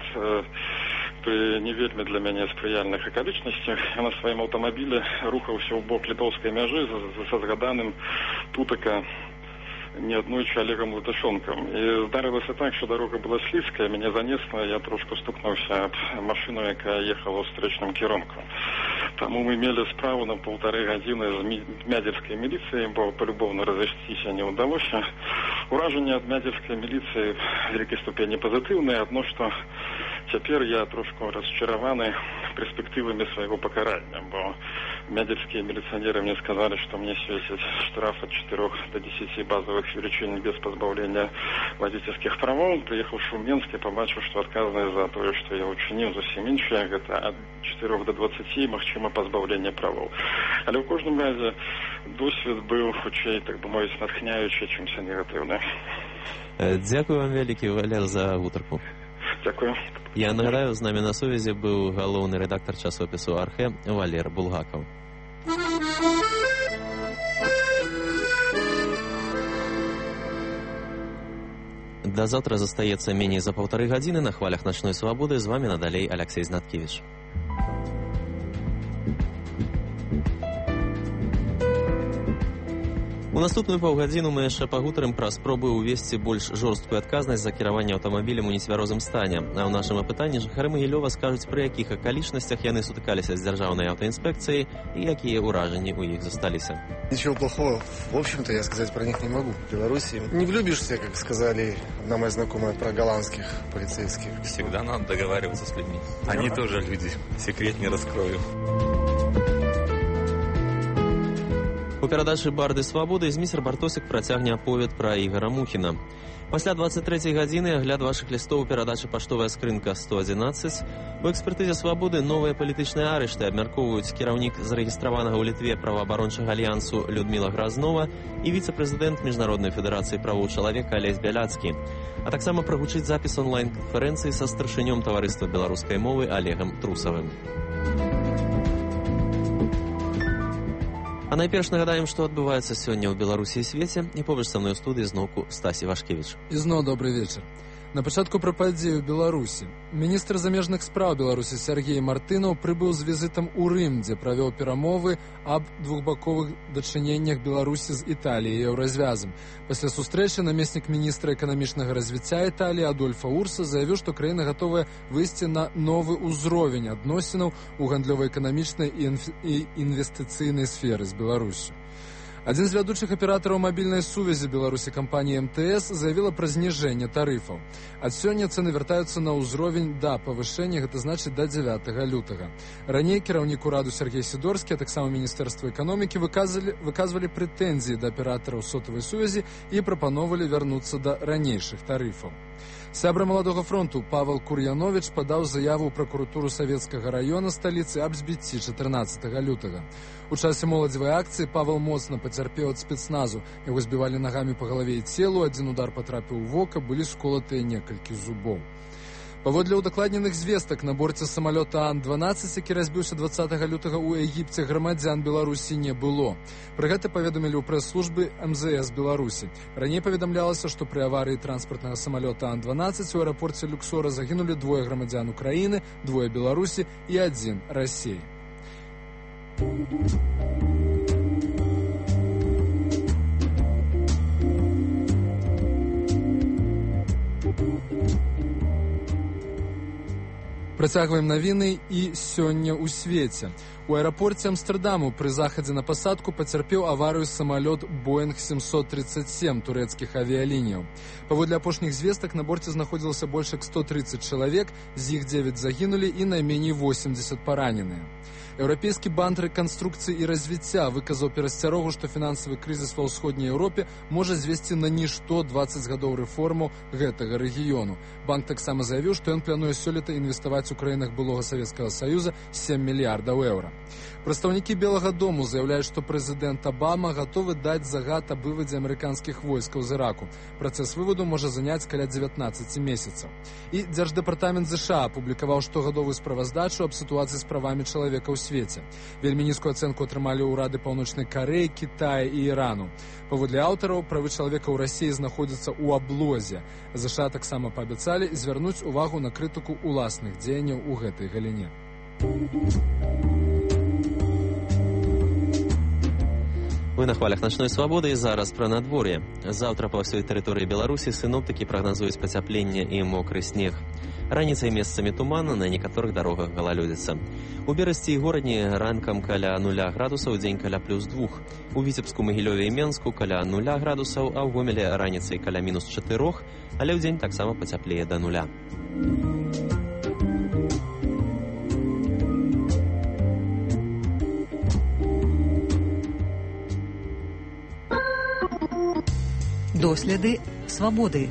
пры не вельмі для мяне спрыяльных акалічнасцях. Я на сваім аўтамабілі рухаўся ў бок літоўскай мяжы са згаданым тутака неаднойчы Олегом Лукашонком. І здарылася так, що дорога була слизькая, мене занесло, я трошки стукнувся об машину, яка їхала у встречному керунку. Тому ми мали справу на полтори години з Мядівської міліції, бо полюбовно розійстися не вдалося. Ураження від Мядівської міліції в великій ступені позитивне, одно, що тепер я трошки розчарований перспективами свого покарання, бо мядівські міліціонери мені сказали, що мені світить штраф від чотирьох до десяти базових величин без позбавления водительских правов. Приехавши в Минск, я побачив, что отказанное за то, что я учинил, зовсім інше, это от чотирьох до двадцяти, магчыма позбавлення правов. Але в кожному разі досвід був, хоча, так би мовити, натхняючий, чимся негативне. Дякую вам вялікі, Валер, за гутарку. Дякую. Я нагадаю, з нами на сувязі був галоўны редактор часопісу «Архэ» Валер Булгакаў. До завтра застаецца меней за паўтары гадзіны. На хвалях начной свабоды з вами надалей Алексей Знаткевич. У наступную паўгадзіну мы яшчэ пагутарым пра спробы ўвесці больш жорсткую адказнасць за кіраванне аўтамабілем у нецвярозым стане. А ў нашым апытанні жыхары Магілёва скажуць, пры якіх акалічнасцях яны сутыкаліся з дзяржаўнай аўтаінспекцыяй і якія ўражанні ў іх засталіся. Ничего плохого, в общем-то, я сказать про них не могу. В Беларуси не влюбишься, как сказали одна моя знакомая про голландских полицейских. Всегда надо договариваться с людьми. Они тоже люди. Секрет не раскрою. У перадачы «Барды свабоды» зміцер Бартосік працягне аповед пра Ігара Мухіна. Пасля двадцать трэцяй гадзіны агляд вашых лістоў у перадачы «Паштовая скрынка сто адзінаццаць». У экспертызе «Свабоды» новыя палітычныя арышты абмяркоўваюць кіраўнік зарэгістраванага ў Літве праваабарончага альянсу Людміла Гразнова і віцэ-прэзідэнт Міжнароднай федэрацыі правоў чалавека Алесь Бяляцкі. А таксама прагучыць запіс онлайн-канферэнцыі са старшынём таварыства беларускай мовы Олегам Трусавым. А найперш нагадаем, што адбываецца сёння ў Беларусі і свеце, і побач са мной у студыі зноўку Стасі Вашкевіч. І зноў добрый вечар. На пачатку пра падзею Беларусі. Міністр замежных спраў Беларусі Сергей Мартынаў прыбыў з візітам у Рым, дзе правёў перамовы аб двухбаковых дачыненнях Беларусі з Італіяй і еўразвязам. Пасля сустрэчы намеснік міністра эканамічнага развіцця Італіі Адольфа Урса заявіў, што краіна гатовая выйсці на новы ўзровень адносінаў у гандлёва-эканамічнай і інвестыцыйнай сферы з Беларусю. Адзін з вядучых аператараў мабільнай сувязі Беларусі кампанія эм тэ эс заявіла пра зніжэнне тарыфаў. Ад сёння цэны вяртаюцца на ўзровень да павышэння, гэта значыць да дзевятага лютага. Раней кіраўнік ураду Сергей Сідорскі, а таксама Міністэрства эканомікі выказвалі, выказвалі прэтэнзіі да аператараў сотавай сувязі і прапановалі вярнуцца да ранейшых тарыфаў. Сябра Маладога фронту Павел Кур'яновіч падаў заяву ў пракуратуру Савецкага раёна сталіцы аб збіцці чатырнаццатага лютага. У часе моладзевай акцыі Павел моцна пацярпеў ад спецназу. Яго збівалі нагамі па галаве і целу, адзін удар патрапіў у вока, былі сколатыя некалькі зубоў. Паводле ўдакладненых звестак, на борце самалёта Ан дванаццаць, які разбіўся дваццатага лютага ў Егіпце, грамадзян Беларусі не было. Пры гэта паведамілі ў прэс-службы эм зэ эс Беларусі. Раней паведамлялася, што пры аварыі транспартнага самалёта Ан дванаццаць у аэрапорце Люксора загінулі двое грамадзян Украіны, двое Беларусі і адзін Расіі. Працягваем навіны і сёння ў свеце. У аэрапорце Амстэрдаму пры захадзе на пасадку пацярпеў аварыю самалёт Боинг семьсот тридцать семь турэцкіх авіялініяў. Паводле апошніх звестак на борце знаходзілася больш як сто тридцать чалавек, з іх девять загінулі і найменей восемьдесят параненыя. Еўрапейскі банк рэканструкцыі і развіцця выказаў перасцярогу, што фінансавы крызіс ва ўсходняй Еўропе можа звесці на нішто дваццаць гадоў рэформаў гэтага рэгіёну. Банк таксама заявіў, што ён плануе сёлета інвеставаць у краінах былога Савецкага Саюза сем мільярдаў еўра. Прадстаўнікі Белага дому заяўляюць, што прэзідэнт Абама гатовы даць загад аб вывадзе амерыканскіх войскаў з Іраку. Працэс вываду можа заняць каля дзевятнаццаць месяцаў. І Дзярждэпартамент ЗША апублікаваў штогадовую справаздачу аб сітуацыі з правамі чалавека ў свеце. Вельмі нізкую ацэнку атрымалі ўрады Паўночнай Карэі, Кітая і Ірану. Паводле аўтараў, правы чалавека ў Расіі знаходзяцца ў аблозе. ЗША таксама паабяцалі звярнуць увагу на крытыку ўласных дзеянняў у гэтай галіне. Вы на хвалях начной свабоды і зараз пра надвор'е. Заўтра па ўсёй тэрыторыі Беларусі сіноптыкі прагназуюць пацяпленне і мокры снег. Раніцай месцамі тумана, на некаторых дарогах галалёдзіца. У Берасці і горадні ранкам каля нуля градусаў, дзень каля плюс двух. У Віцебску, Магілёве і Менску каля нуля градусаў, а ў Гомелі раніцай каля мінус чатырох, але ў дзень таксама пацяплее да нуля. Доследы свабоды.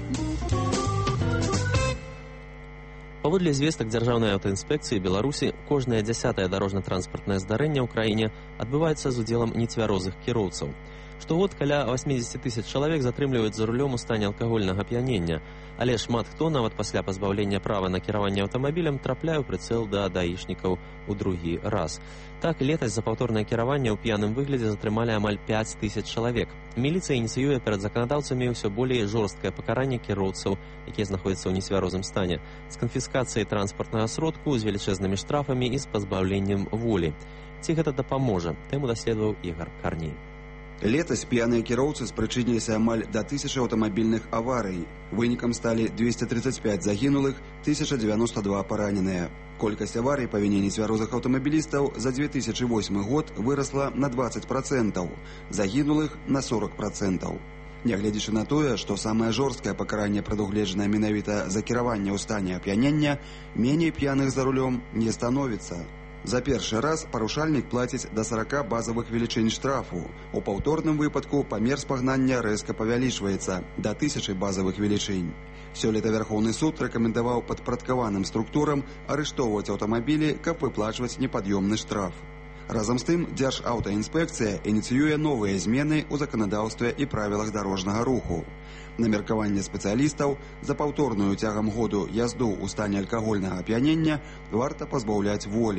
Паводле звестак дзяржаўнай аўтаінспекцыі Беларусі, кожнае дзясятае дарожна-транспартнае здарэнне ў краіне адбываецца з удзелам нецвярозых кіроўцаў. Штогод каля восемьдесят тысяч чалавек затрымліваюць за рулём у стане алкагольнага п'янення, але шмат хто, нават пасля пазбаўлення права на кіраванне аўтамабілем, трапляе ў прыцэл да даішнікаў у другі раз. Так, летась за паўторнае кіраванне ў п'яным выглядзе затрымалі амаль пяць тысяч чалавек. Міліцыя ініцыюе перад заканадаўцамі ўсё болей жорсткае пакаранне кіроўцаў, якія знаходзяцца ў нецвярозым стане, з канфіскацыяй транспартнага сродку, з велічэзнымі штрафамі і з пазбаўленнем волі. Ці гэта дапаможа? Тэму даследаваў Ігар Карней. Летась п'яныя кіроўцы спрычыніліся амаль да тысячы аўтамабільных аварый. Вынікам сталі двести тридцать пять загінулых, тысяча девяносто два параненыя. Колькасць аварый па віне нецвярозых аўтамабілістаў за две тысячи восьмы год вырасла на двадцать процентаў, загінулых на сорок процентаў. Нягледзячы на тое, што самае жорсткае пакаранне прадугледжанае менавіта за кіраванне ў стане ап'янення, меней п'яных за рулём не становіцца. За першы раз парушальнік плаціць да сорока базавых велічынь штрафу. У паўторным выпадку памер спагнання рэзка павялічваецца да тысячы базавых велічынь. Сёлета Вярхоўны суд рэкамендаваў падпарадкаваным структурам арыштоўваць аўтамабілі, каб выплачваць непад'ёмны штраф. Разам з тым, Дзяржаўтаінспекцыя ініцыюе новыя змены ў заканадаўстве і правілах дарожнага руху. На меркаванне спецыялістаў, за паўторную цягам году язду ў стане алкагольнага ап'янення варта пазбаўляць волі.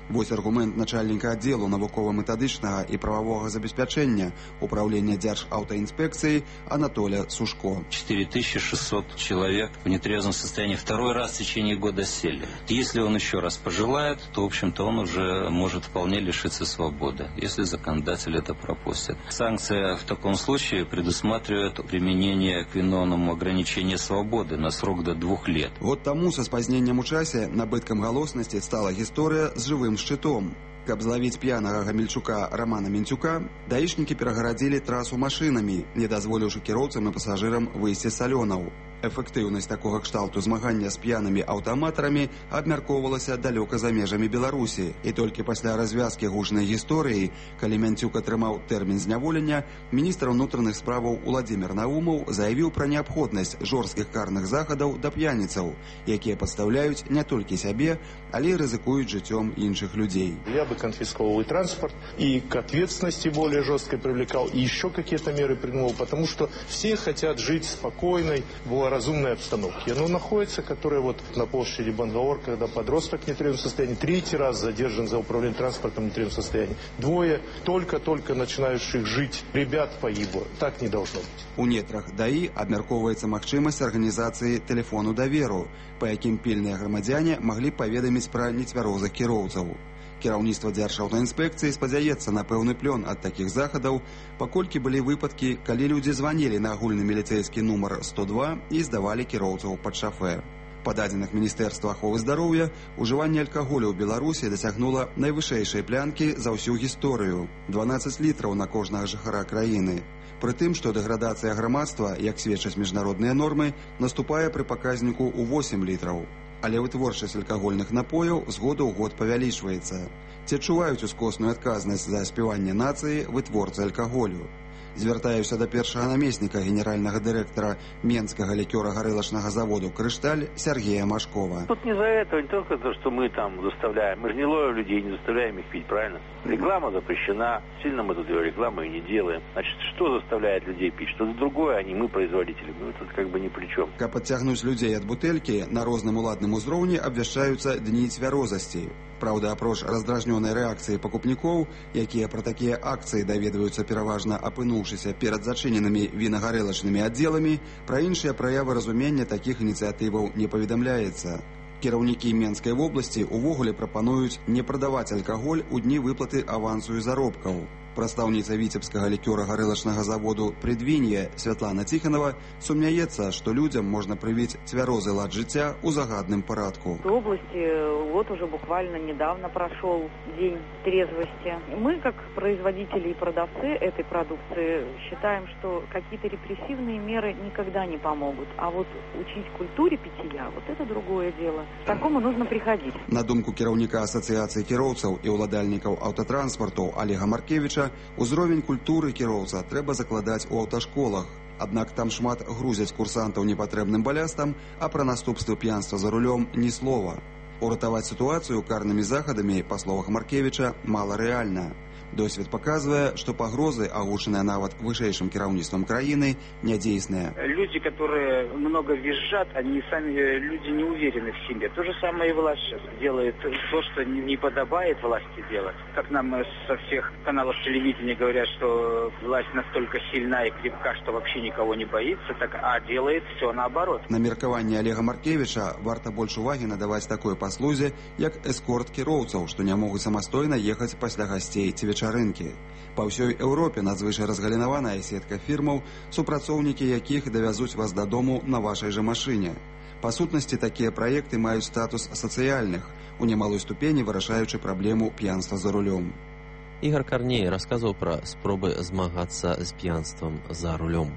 Вось аргумент начальніка аддзелу навукова-метадычнага і прававога забеспячэння управлення Дзяржаўтаінспекцыі Анатоля Сушко. четыре тысячи шестьсот человек в нетрезвом состоянии второй раз в течение года сели. Если он еще раз пожелает, то, в общем-то, он уже может вполне лишиться свободы, если законодатель это пропустит. Санкция в таком случае предусматривает применение к виновному ограничения свободы на срок до двух лет. Год тому со спазненнем у часе набыткам галоснасці стала гісторыя з жывым шчытом. Каб злавіць п'янага гамельчука Романа Менцюка, даішнікі перагарадзілі трасу машынамі, не дазволіўшы кіроўцам і пасажырам выйсці з салёнаў. Эфектыўнасць такога кшталту змагання з п'янымі аўтаматарамі абмяркоўвалася далёка за межамі Беларусі. І толькі пасля развязкі гучнай гісторыі, калі Менцюк атрымаў тэрмін зняволення, міністр унутраных справаў Уладзімір Наумаў заявіў пра неабходнасць жорсткіх карных захадаў да п'яніцаў, якія падстаўляюць не толькі сябе, але і рызыкуюць жыццём іншых людзей. Я бы конфисковал и транспорт, и к ответственности более жесткой привлекал, и еще какие-то меры придумал, потому что все хотят жить в спокойной, благоразумной обстановке. Но находится, которая вот на площади Бангаор, когда подросток в нетрезвом состоянии, третий раз задержан за управление транспортом в нетрезвом состоянии. Двое только-только начинающих жить ребят погибло. Так не должно быть. У нетрах ДАІ абмяркоўваецца магчымасць арганізацыі тэлефону даверу, па якім пільныя грамадзяне маглі паведаміць пра нецвярозых кіроўцаў. Кіраўніцтва Дзяржаўтаінспекцыі спадзяецца на пэўны плён ад такіх захадаў, паколькі былі выпадкі, калі людзі званілі на агульны міліцэйскі нумар сто два і здавалі кіроўцаў пад шафе. Па дадзеных Міністэрства аховы здароўя, ужыванне алкаголю ў Беларусі дасягнула найвышэйшай плянкі за ўсю гісторыю – дванаццаць літраў на кожнага жыхара краіны. Пры тым, што дэградацыя грамадства, як сведчаць міжнародныя нормы, наступае пры паказніку ў восем літраў. Але вытворчасць алкагольных напояў з года ў год павялічваецца. Ці адчуваюць ускосную адказнасць за співанне нацыі вытворцы алкаголю? Звяртаюся да першага намесніка генеральнага дырэктара Менскага лікёра-гарэлачнага заводу «Крышталь» Сергея Машкова. Тут не за это, не только то, что мы там заставляем. Мы же не ловим людей, не заставляем их пить, правильно? Реклама запрещена. Сильно мы тут рекламу и не делаем. Значит, что заставляет людей пить? Что-то другое, а не мы, производители. Мы тут как бы ни при чем. Каб адцягнуць людзей ад бутэлькі, на розным уладным узроўні абвяшчаюцца дні цвярозасці. Праўда, апроч раздражнёнай рэакцыі пакупнікоў, якія пра такія акцыі даведваюцца пераважна апынуўшыся перад зачыненымі вінагарэлачнымі аддзеламі, пра іншыя праявы разумення такіх ініцыятываў не паведамляецца. Кіраўнікі Менскай вобласці увогуле прапануюць не прадаваць алкаголь у дні выплаты авансу і заробкаў. Прадстаўніца віцебскага лікёра-гарэлачнага заводу «Предвинье» Святлана Тихонова сумняецца, што людзям можна прывіць цвярозы лад жыцця ў загадным парадку. В области вот уже буквально недавно прошел день трезвости. Мы, как производители и продавцы этой продукции, считаем, что какие-то репрессивные меры никогда не помогут. А вот учить культуре питья, вот это другое дело. К такому нужно приходить. На думку кіраўніка асацыяцыі кіроўцаў і ўладальнікаў аўтатранспарту Олега Маркевіча, узровень культуры кіроўца трэба закладаць у аўташколах. Аднак там шмат грузяць курсантаў непатрэбным балястам, а пра наступствы п'янства за рулём ні слова. Уратаваць сітуацыю карнымі захадамі, па словах Маркевіча, мала рэальна. Досвед показывая, что погрозы, агученные нават высшим кіраўніцтвом краины, недейсные. Люди, которые много визжат, они сами люди не уверены в себе. То же самое и власть сейчас делает то, что не подобает власти делать. Как нам со всех каналов телевидения говорят, что власть настолько сильна и крепка, что вообще никого не боится, так а делает все наоборот. На меркаванне Олега Маркевича варта больш увагі надаваць такой паслузе, як эскорт кіроўцаў, што не могуць самастойна ехаць пасля гасцей ці вечарынкі. Па ўсёй Еўропе надзвычай разгалінаваная сетка фірмаў, супрацоўнікі якіх давязуць вас дадому на вашай жа машыне. Па сутнасці, такія праекты маюць статус сацыяльных, у немалой ступені вырашаючы праблему п'янства за рулём. Ігор Карней расказваў пра спробы змагацца з п'янствам за рулём.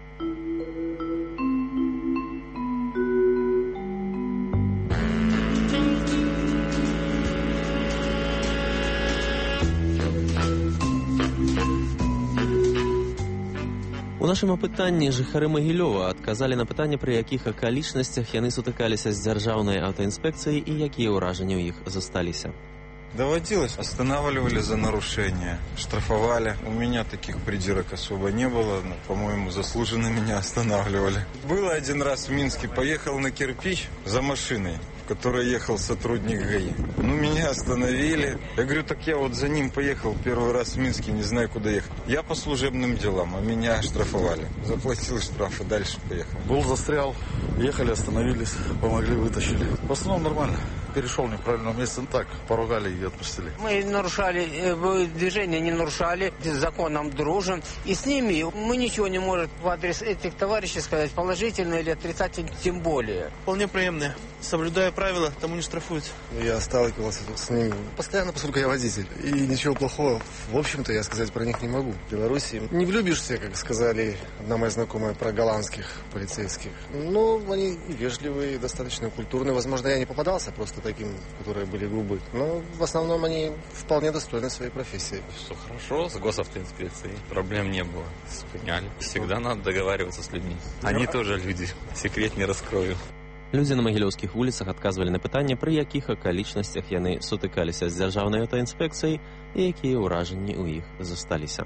У нашым апытанні жыхары Магілёва адказалі на пытанне, пры якіх акалічнасцях яны сутыкаліся з дзяржаўнай аўтаінспекцыяй і якія ўражанні ў іх засталіся. Доводилось, останавливали за нарушение, штрафовали. У меня таких придирок особо не было, но, по-моему, заслуженно меня останавливали. Было один раз в Минске, поехал на кирпич за машиной. в которой ехал сотрудник ГАИ. Ну, меня остановили. Я говорю, так я вот за ним поехал первый раз в Минске, не знаю, куда ехать. Я по служебным делам, а меня штрафовали. Заплатил штраф и дальше поехал. Был застрял, ехали, остановились, помогли, вытащили. В основном нормально. Перешел в неправильном месте, ну так, поругали и отпустили. Мы нарушали, движение не нарушали, закон нам дружен. И с ними мы ничего не можем в адрес этих товарищей сказать, положительно или отрицательно, тем более. Вполне приемные. Соблюдая правила, тому не штрафуют. Я сталкивался с ними постоянно, поскольку я водитель. И ничего плохого, в общем-то, я сказать про них не могу. В Беларуси не влюбишься, как сказали одна моя знакомая про голландских полицейских. Но они вежливые, достаточно культурные. Возможно, я не попадался просто таким, которые были грубы. Но в основном они вполне достойны своей профессии. Все хорошо, с госавтоинспекцией проблем не было. Спиняли. Всегда надо договариваться с людьми. Они тоже люди. Секрет не раскрою. Людзі на магілёўскіх вуліцах адказвалі на пытанне, пры якіх акалічнасцях яны сутыкаліся з дзяржаўнай аўтаінспекцыяй і якія ўражанні ў іх засталіся.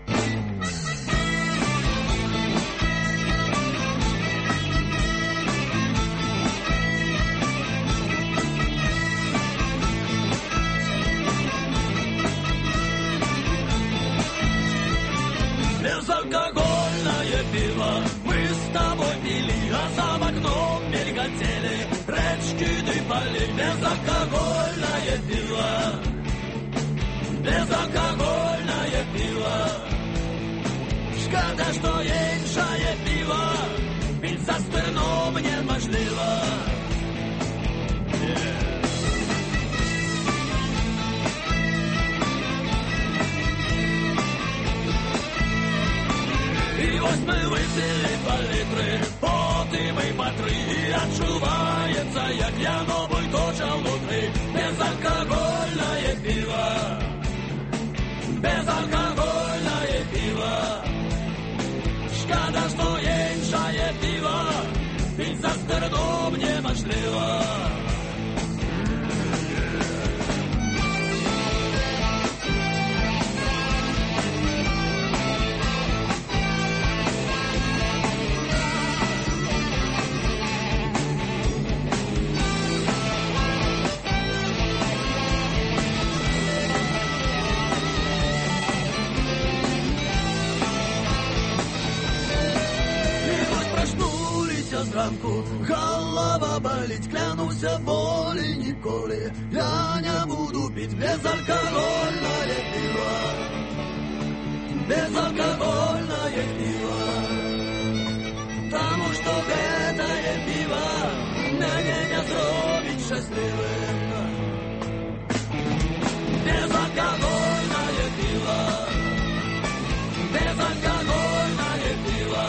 Безалкогольное пиво мы с тобой пили, а за окном мелькотели речки и поли. Безалкогольное пиво, безалкогольное пиво. Шкода, что іншае пиво пить за спиртном неможливо. И вот мы выпили по литры, потім і по три, і отчувається, як яно буйкоче внутрі. Безалкогольное пиво, безалкогольное пиво. Шкода, что іншає пиво пить за спиртном неможливо. Зранку голова болить, клянуся болі ніколи. Я не буду пить безалкогольное пиво, безалкогольное пиво. Тому что гэтае пиво мяне не зробить счастливым. Безалкогольное пиво, безалкогольное пиво.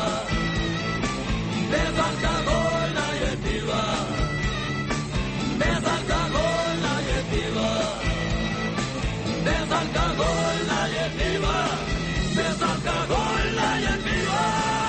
Безалкогольное пиво, безалкогольное пиво, безалкогольное пиво, безалкогольное пиво.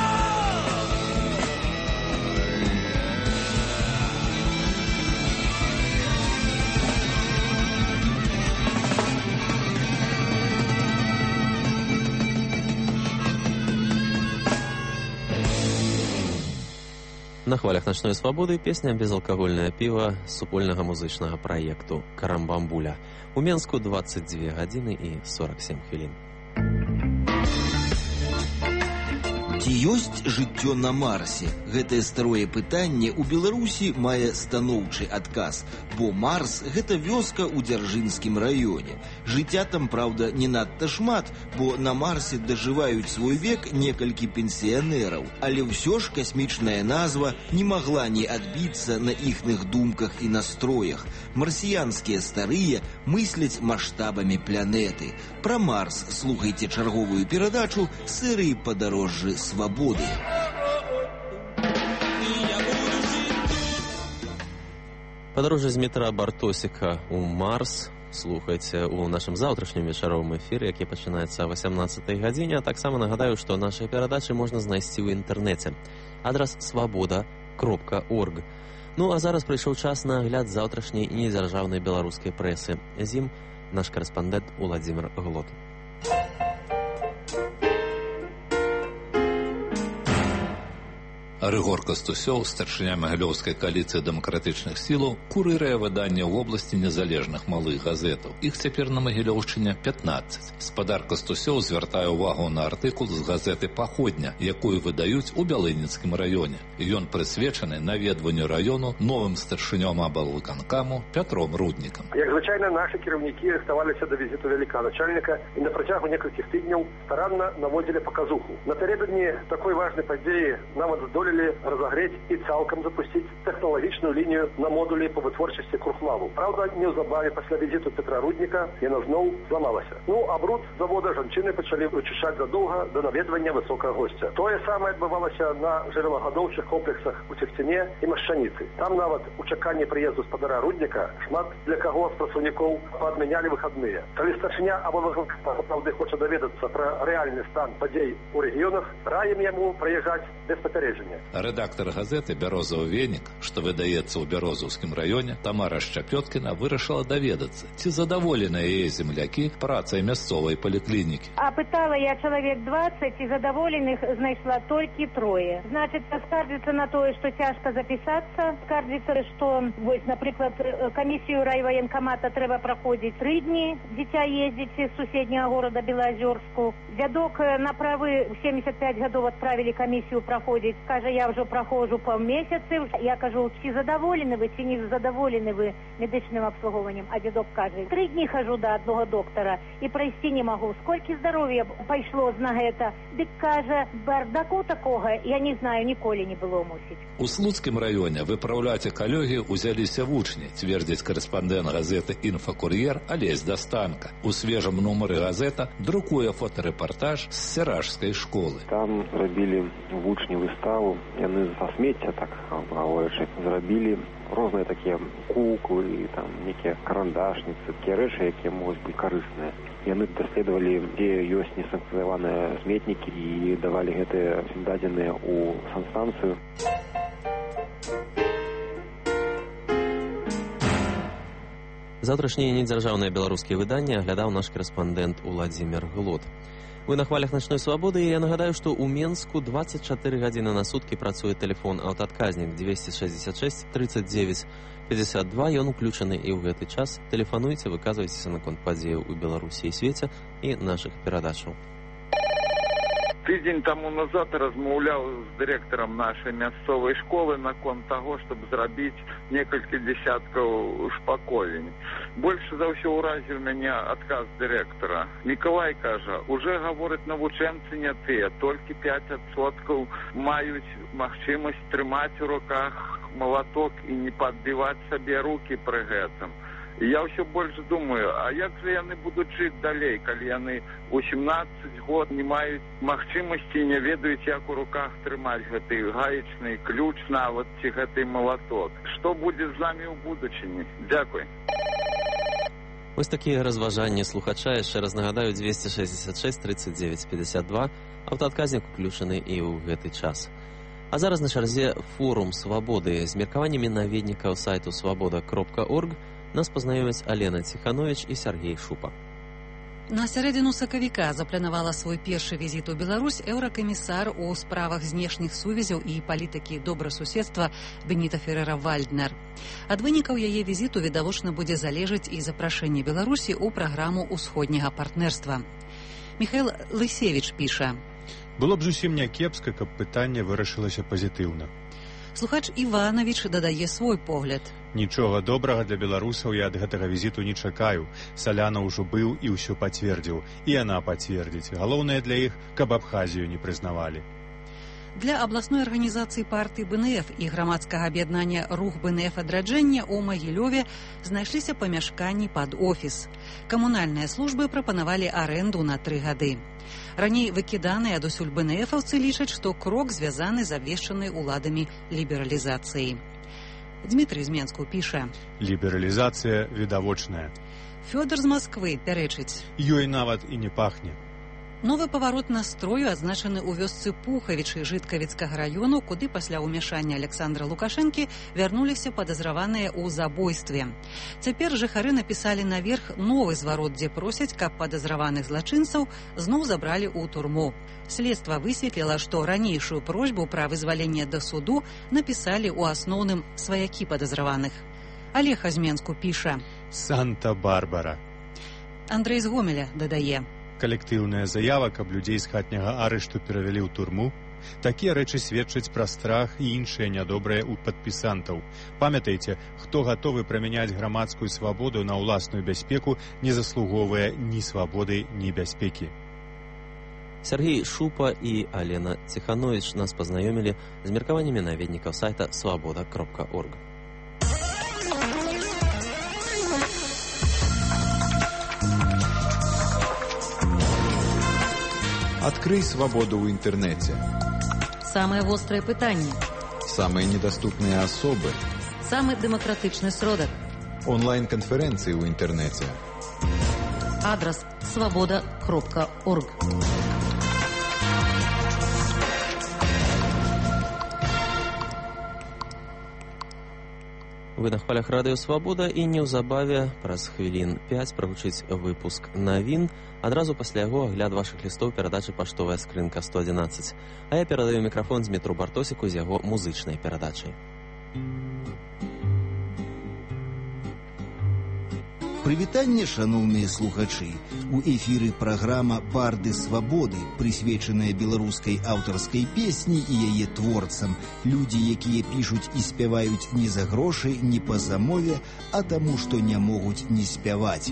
На хвалях начной свабоды песня «Безалкогольное пиво» супольнага музычнага праекту «Карамбамбуля». У Менску двадцать две гадзіны і сорок семь хвілін. Ці ёсць жыццё на Марсе? Гэтае старое пытанне ў Беларусі мае станоўчы адказ, бо Марс – гэта вёска ў Дзяржынскім раёне. Жыцця там, праўда, не надта шмат, бо на Марсе дажываюць свой век некалькі пенсіянераў, але ўсё ж касмічная назва не магла не адбіцца на іхных думках і настроях. Марсіянскія старыя мысляць маштабамі планеты. Пра Марс слухайце чарговую перадачу серыі «Падарожжы свабоды». Падарожжа з метра Бартосіка ў Марс слухайце ў нашым заўтрашнім вечаровым эфіры, які пачынаецца о восемнадцатай гадзіне. А таксама нагадаю, што нашыя перадачы можна знайсці ў інтэрнэце. Адрас свабода кропка орг. Ну а зараз прыйшоў час на агляд заўтрашняй недзяржаўнай беларускай прэсы. З ім наш карэспандэнт Уладзімир Глот. Рыгор Кастусёў, старшыня Магілёўскай кааліцыі дэмакратычных сілаў, курыруе выданне ў вобласці незалежных малых газетаў. Іх цяпер на Магілёўшчыне пятнаццаць. Спадар Кастусёў звяртае ўвагу на артыкул з газеты «Паходня», якую выдаюць у Бялыніцкім раёне. Ён прысвечаны наведванню раёну новым старшынём аблвыканкаму Пятром Руднікам. Як звычайна, нашы кіраўнікі рыхтаваліся да візіту вяліка начальніка і на працягу некалькіх тыдняў старанна наводзілі паказуху. Напярэдадні такой важнай падзеі нават здолелі разагрэць і цалкам запусціць тэхналагічную лінію на модулі па вытворчасці крухмалу. Праўда, неўзабаве пасля візіту Петра Рудніка яна зноў зламалася. Ну, а бруд завода жанчыны пачалі вычышаць задоўга да наведвання высокага госця. Тое самае адбывалася на жывёлагадоўчых комплексах у Цехціне і Машчаніцы. Там нават у чаканні прыезду спадара Рудніка шмат для каго з працаўнікоў падмянялі выхадныя. Калі старшыня аблвыканкама сапраўды хоча даведацца пра рэальны стан падзей у рэгіёнах, раім яму прыязджаць без папярэджання. Рэдактар газеты «Бярозавы венік», што выдаецца ў Бярозаўскім раёне, Тамара Шчапёткіна вырашыла даведацца, ці задаволены яе землякі працай мясцовай паліклінікі. Апытала я чалавек дваццаць і задаволеных знайшла толькі трое. Значыць, скардзіцца на тое, што цяжка запісацца, скардзіцца, што, вось, напрыклад, камісію райваенкамата трэба праходзіць тры дні, дзіця ездзіць з суседняга горада Белаазёрску. Дзядок на правы ў сямдзесят пяць гадоў адправілі камісію праходзіць. Кажа, я ўжо праходжу паўмесяцы. Я кажу, ці задаволены вы, ці не задаволены вы медычным абслугоўваннем? А дзядок кажа, тры дні хожу да аднаго доктара і прайсці не магу. Сколькі здароўя пайшло на гэта? Дык кажа, бардаку такога, я не знаю, ніколі не было мусіць. У Слуцкім раёне выпраўляць экалогію ўзяліся вучні, цвердзіць карэспандэнт газеты «Інфакур'ер» Алесь Дастанка. У свежым нумары газета друкуе фотарэпартаж з Серажскай школы. Там зрабілі вучні выставу, яны са смецця, так гаворачы, зрабілі розныя такія куклы, там некія карандашніцы, такія рэчы, якія могуць быць карысныя. Яны даследавалі, дзе ёсць несанкцыянаваныя сметнікі і давалі гэтыя дадзеныя ў санстанцыю. Заўтрашнія недзяржаўныя беларускія выданні аглядаў наш карэспандэнт Уладзімір Глот. Вы на хвалях начной свабоды, і я нагадаю, што ў Менску дваццаць чатыры гадзіны на суткі працуе тэлефон аўтаадказнік двести шестьдесят шесть тридцать девять пятьдесят два. Ён уключаны і ў гэты час. Тэлефануйце, выказвайцеся наконт падзеяў у Беларусі і свеце і нашых перадачаў. Тыдзень таму назад размаўляў з дырэктарам нашай мясцовай школы наконт таго, щоб зрабіць некалькі дзесяткаў шпаковень. Больш за ўсё ўразіў мяне адказ дырэктара. Мікалай кажа, уже гавораць навучэнцы не тыя, толькі пяць адсоткаў маюць магчымасць трымаць у руках малаток і не падбіваць сабе рукі пры гэтым. Я ўсё больш думаю, а як жа яны будуць жыць далей, калі яны ў сямнаццаць год не маюць магчымасці і не ведаюць, як у руках трымаць гэты гаечны ключ нават ці гэты малаток. Што будзе з намі ў будучыні? Дзякуй. Вось такія разважанні слухача. Яшчэ раз нагадаю, двести шестьдесят шесть тридцать девять пятьдесят два. Аўтаадказнік уключаны і ў гэты час. А зараз на чарзе форум свабоды з меркаваннямі наведнікаў сайту свабода кропка орг нас пазнаёмяць Алена Ціхановіч і Сергей Шупа. На сярэдзіну сакавіка запланавала свой першы візіт у Беларусь еўракамісар у справах знешніх сувязяў і палітыкі добрасуседства Беніта Ферера-Вальднер. Ад вынікаў яе візіту відавочна будзе залежаць і запрашэнне Беларусі ў праграму ўсходняга партнерства. Міхайл Лысевіч піша: Было б зусім някепска, каб пытанне вырашылася пазітыўна. Слухач Іванович дадае свой погляд. Нічога добрага для беларусаў я ад гэтага візіту не чакаю. Саляна ўжо быў і ўсё пацвердзіў. І яна пацвердзіць. Галоўнае для іх, каб Абхазію не прызнавалі. Для абласной арганізацыі партыі БНФ і грамадскага аб'яднання «Рух БНФ адраджэння» ў Магілёве знайшліся памяшканні пад офіс. Камунальныя службы прапанавалі арэнду на тры гады. Раней выкіданыя адусюль БНФаўцы лічаць, што крок звязаны з абвешчанай уладамі лібералізацыяй. Дмітрый з Менску піша: Лібералізацыя відавочная. Фёдор з Масквы пярэчыць: Ёй нават і не пахне. Новы паварот настрою адзначаны ў вёсцы Пухавічы Жыткавіцкага раёну, куды пасля ўмяшання Александра Лукашэнкі вярнуліся падазраваныя ў забойстве. Цяпер жыхары напісалі наверх новы зварот, дзе просяць, каб падазраваных злачынцаў зноў забралі ў турму. Следства высветліла, што ранейшую просьбу пра вызваленне да суду напісалі ў асноўным сваякі падазраваных. Олег Азменску піша: «Санта-Барбара». Андрэй з Гомеля дадае: «Калектыўная заява, каб людзей з хатняга арышту перавялі ў турму. Такія рэчы сведчаць пра страх і іншыя нядобрыя ў падпісантаў. Памятайце, хто гатовы прамяняць грамадскую свабоду на ўласную бяспеку, не заслугоўвае ні свабоды, ні бяспекі». Сергей Шупа і Алена Ціхановіч нас пазнаёмілі з меркаваннямі наведнікаў сайта свабода кропка орг. Открой свободу в интернете. Самое острое пытание. Самые недоступные особы. Самый демократичный сродок. Онлайн-конференции в интернете. Адрес свобода кропка орг. Вы на хвалях радыё «Свабода» і неўзабаве праз хвілін пяць прагучыць выпуск навін. Адразу пасля яго агляд вашых лістоў перадачы «Паштовая скрынка сто адзінаццаць». А я перадаю мікрафон Змітру Бартосіку з яго музычнай перадачай. Прывітанне, шаноўныя слухачы. У эфіры праграма «Барды свабоды», прысвечаная беларускай аўтарскай песні і яе творцам. Людзі, якія пішуць і спяваюць не за грошы, не па замове, а таму, што не могуць не спяваць.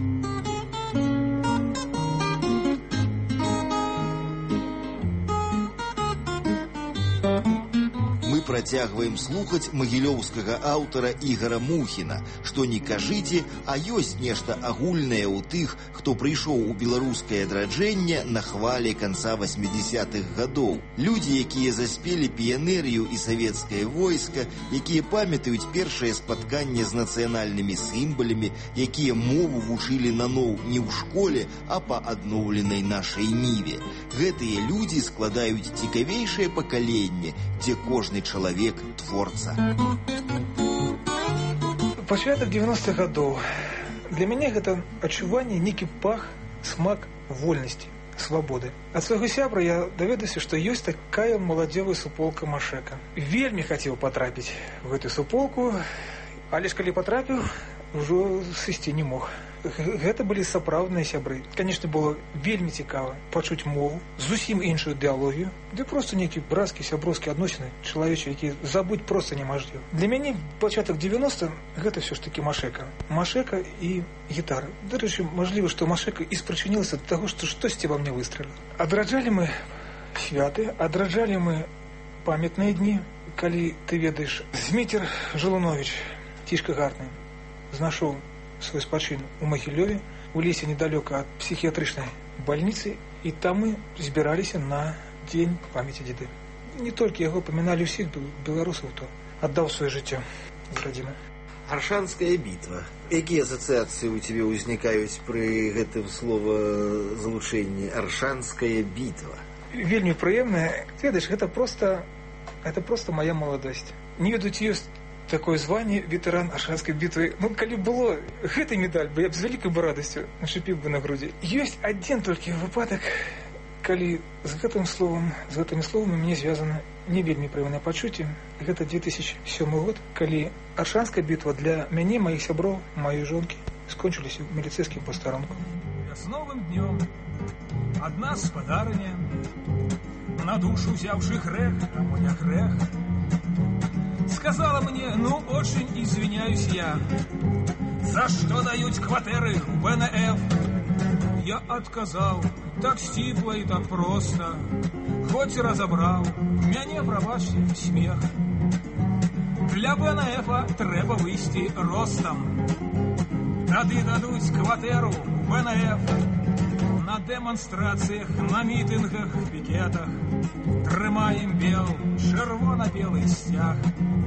Працягваем слухаць магілёўскага аўтара Ігара Мухіна. Што не кажыце, а ёсць нешта агульнае ў тых, хто прыйшоў у беларускае адраджэнне на хвалі канца васьмідзесятых гадоў. Людзі, якія заспелі піянерыю і савецкае войска, якія памятаюць першае спатканне з нацыянальнымі сімвалямі, якія мову вучылі наноў не ў школе, а па адноўленай нашай ніве. Гэтыя людзі складаюць цікавейшае пакаленне, дзе кожны чалавек творца. Пачатак девяностых гадоў. Для мяне гэта адчуванне, нейкі пах, смак вольнасці, свабоды. Ад свайго сябра я даведаўся, што ёсць такая маладзевая суполка Машэка. Вельмі хацеў патрапіць в гэтую суполку, але ж калі патрапіў, ужо сысці не мог. Гэта былі сапраўдныя сябры. Канешне, было вельмі цікава пачуць мову, зусім іншую ідэалогію, ды проста нейкі братскі, сяброўскі адносіны чалавечы, які забыць проста немажліва. Для мяне пачатак девяностых гэта ўсё ж такі Машэка. Машэка і гітара. Дарэчы, мажліва, што Машэка і спрычынілася да таго, што штосьці ва мне выстрэліла. Адраджалі мы святы, адраджалі мы памятныя дні, калі ты ведаеш, Зміцер Жалуновіч, цішка гарны, знайшоў свой спачын у Магілёве, у лесе недалёка ад псіхіятрычнай бальніцы, і там мы збіраліся на дзень памяці дзеды. Не толькі яго паміналі ўсіх беларусаў, хто аддаў сваё жыццё з радзімы. Аршанская бітва. Якія асацыяцыі ў цябе ўзнікаюць пры гэтым словазалучэнні «Аршанская бітва»? Вельмі прыемна. Ведаеш, гэта проста, гэта проста моя маладосць. Не ведаю, ці ёсць такое званне ветэран Аршанскай бітвы. Ну, калі было гэты медаль, бы я б з вялікай бы радасцю нашыпіў бы на грудзі. Ёсць адзін толькі выпадак, калі з гэтым словам, з гэтымі словамі мне звязана не вельмі прыемнае пачуцце. Гэта две тысячи сёмы год, калі Аршанская бітва для мяне, маіх сяброў, маёй жонкі скончыліся ў міліцэйскім пастарунку. С новым днём адна спадарыня, на душу взявши грех, а мой не грех, сказала мне: ну, очень извиняюсь я, за что дают кватэры в бэ эн эф. Я отказал, так сціпла и так просто, хоть и разобрал, мяне, пробачьте, смех. Для бэ эн эфа трэба выйсці ростом, тады дадуць кватэру в бэ эн эф. На демонстрациях, на митингах, пикетах трымаем бел, чырвона-белый сцяг.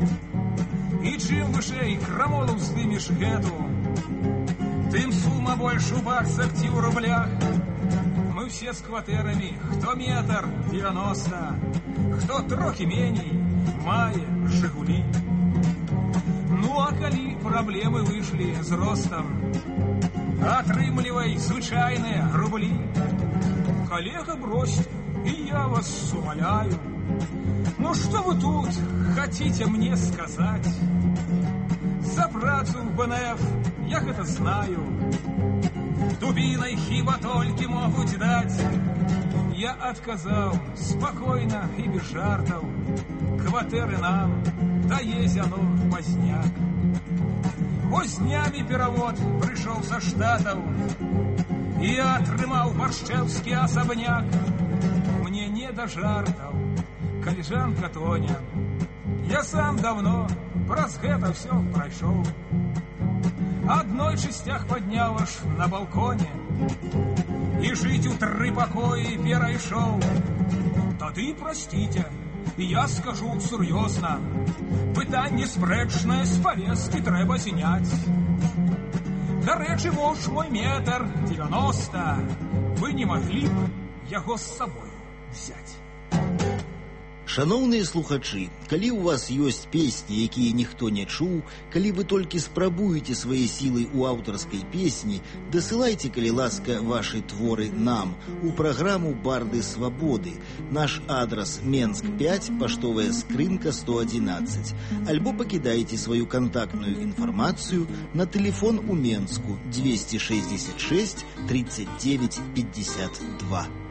И чым вышэй крамолу здымеш гэту, тым сума больш у баксах ці ў рублях. Мы мы все с кватэрами, кто метр девяносто, кто трохи меней, мае «Жигули». Ну, а калі праблемы выйшлі з ростам, атрымлівай звычайныя рублі. Коллега, бросьте, и я вас умоляю. Ну, что вы тут хотите мне сказать? За працу в БНФ я это знаю. Дубиной хіба толькі могуць даць. Я отказал спокойно и без жартов. Кватэры нам дае зяно пазняк. Вось днямі перавод прыйшоў са штатаў. І я атрымаў маршчэўскі асабняк. Мне не до жартаў, коллежанка Тоня. Я сам давно праз гэта все прайшоў. Аднойчы сцяг падняў аж на балконе і жыць у тры пакоі перайшоў. Тады, простите, я скажу сур'ёзна, пытанне спрэчнае з павесткі трэба зняць. Дарэчы, муж мой метр девяносто, вы не маглі б яго з сабою взять. Шановныя слухачы, калі у вас ёсць песні, якія ніхто не чуў, калі вы толькі спрабуеце свае сілы ў аўтарскай песні, дасылайце, калі ласка, вашы творы нам у праграму «Барды свабоды». Наш адрас Менск пять, паштовая скрынка сто одиннадцать. Альбо пакідайце сваю кантактную інфармацыю на тэлефон у Менску двести шестьдесят шесть тридцать девять пятьдесят два.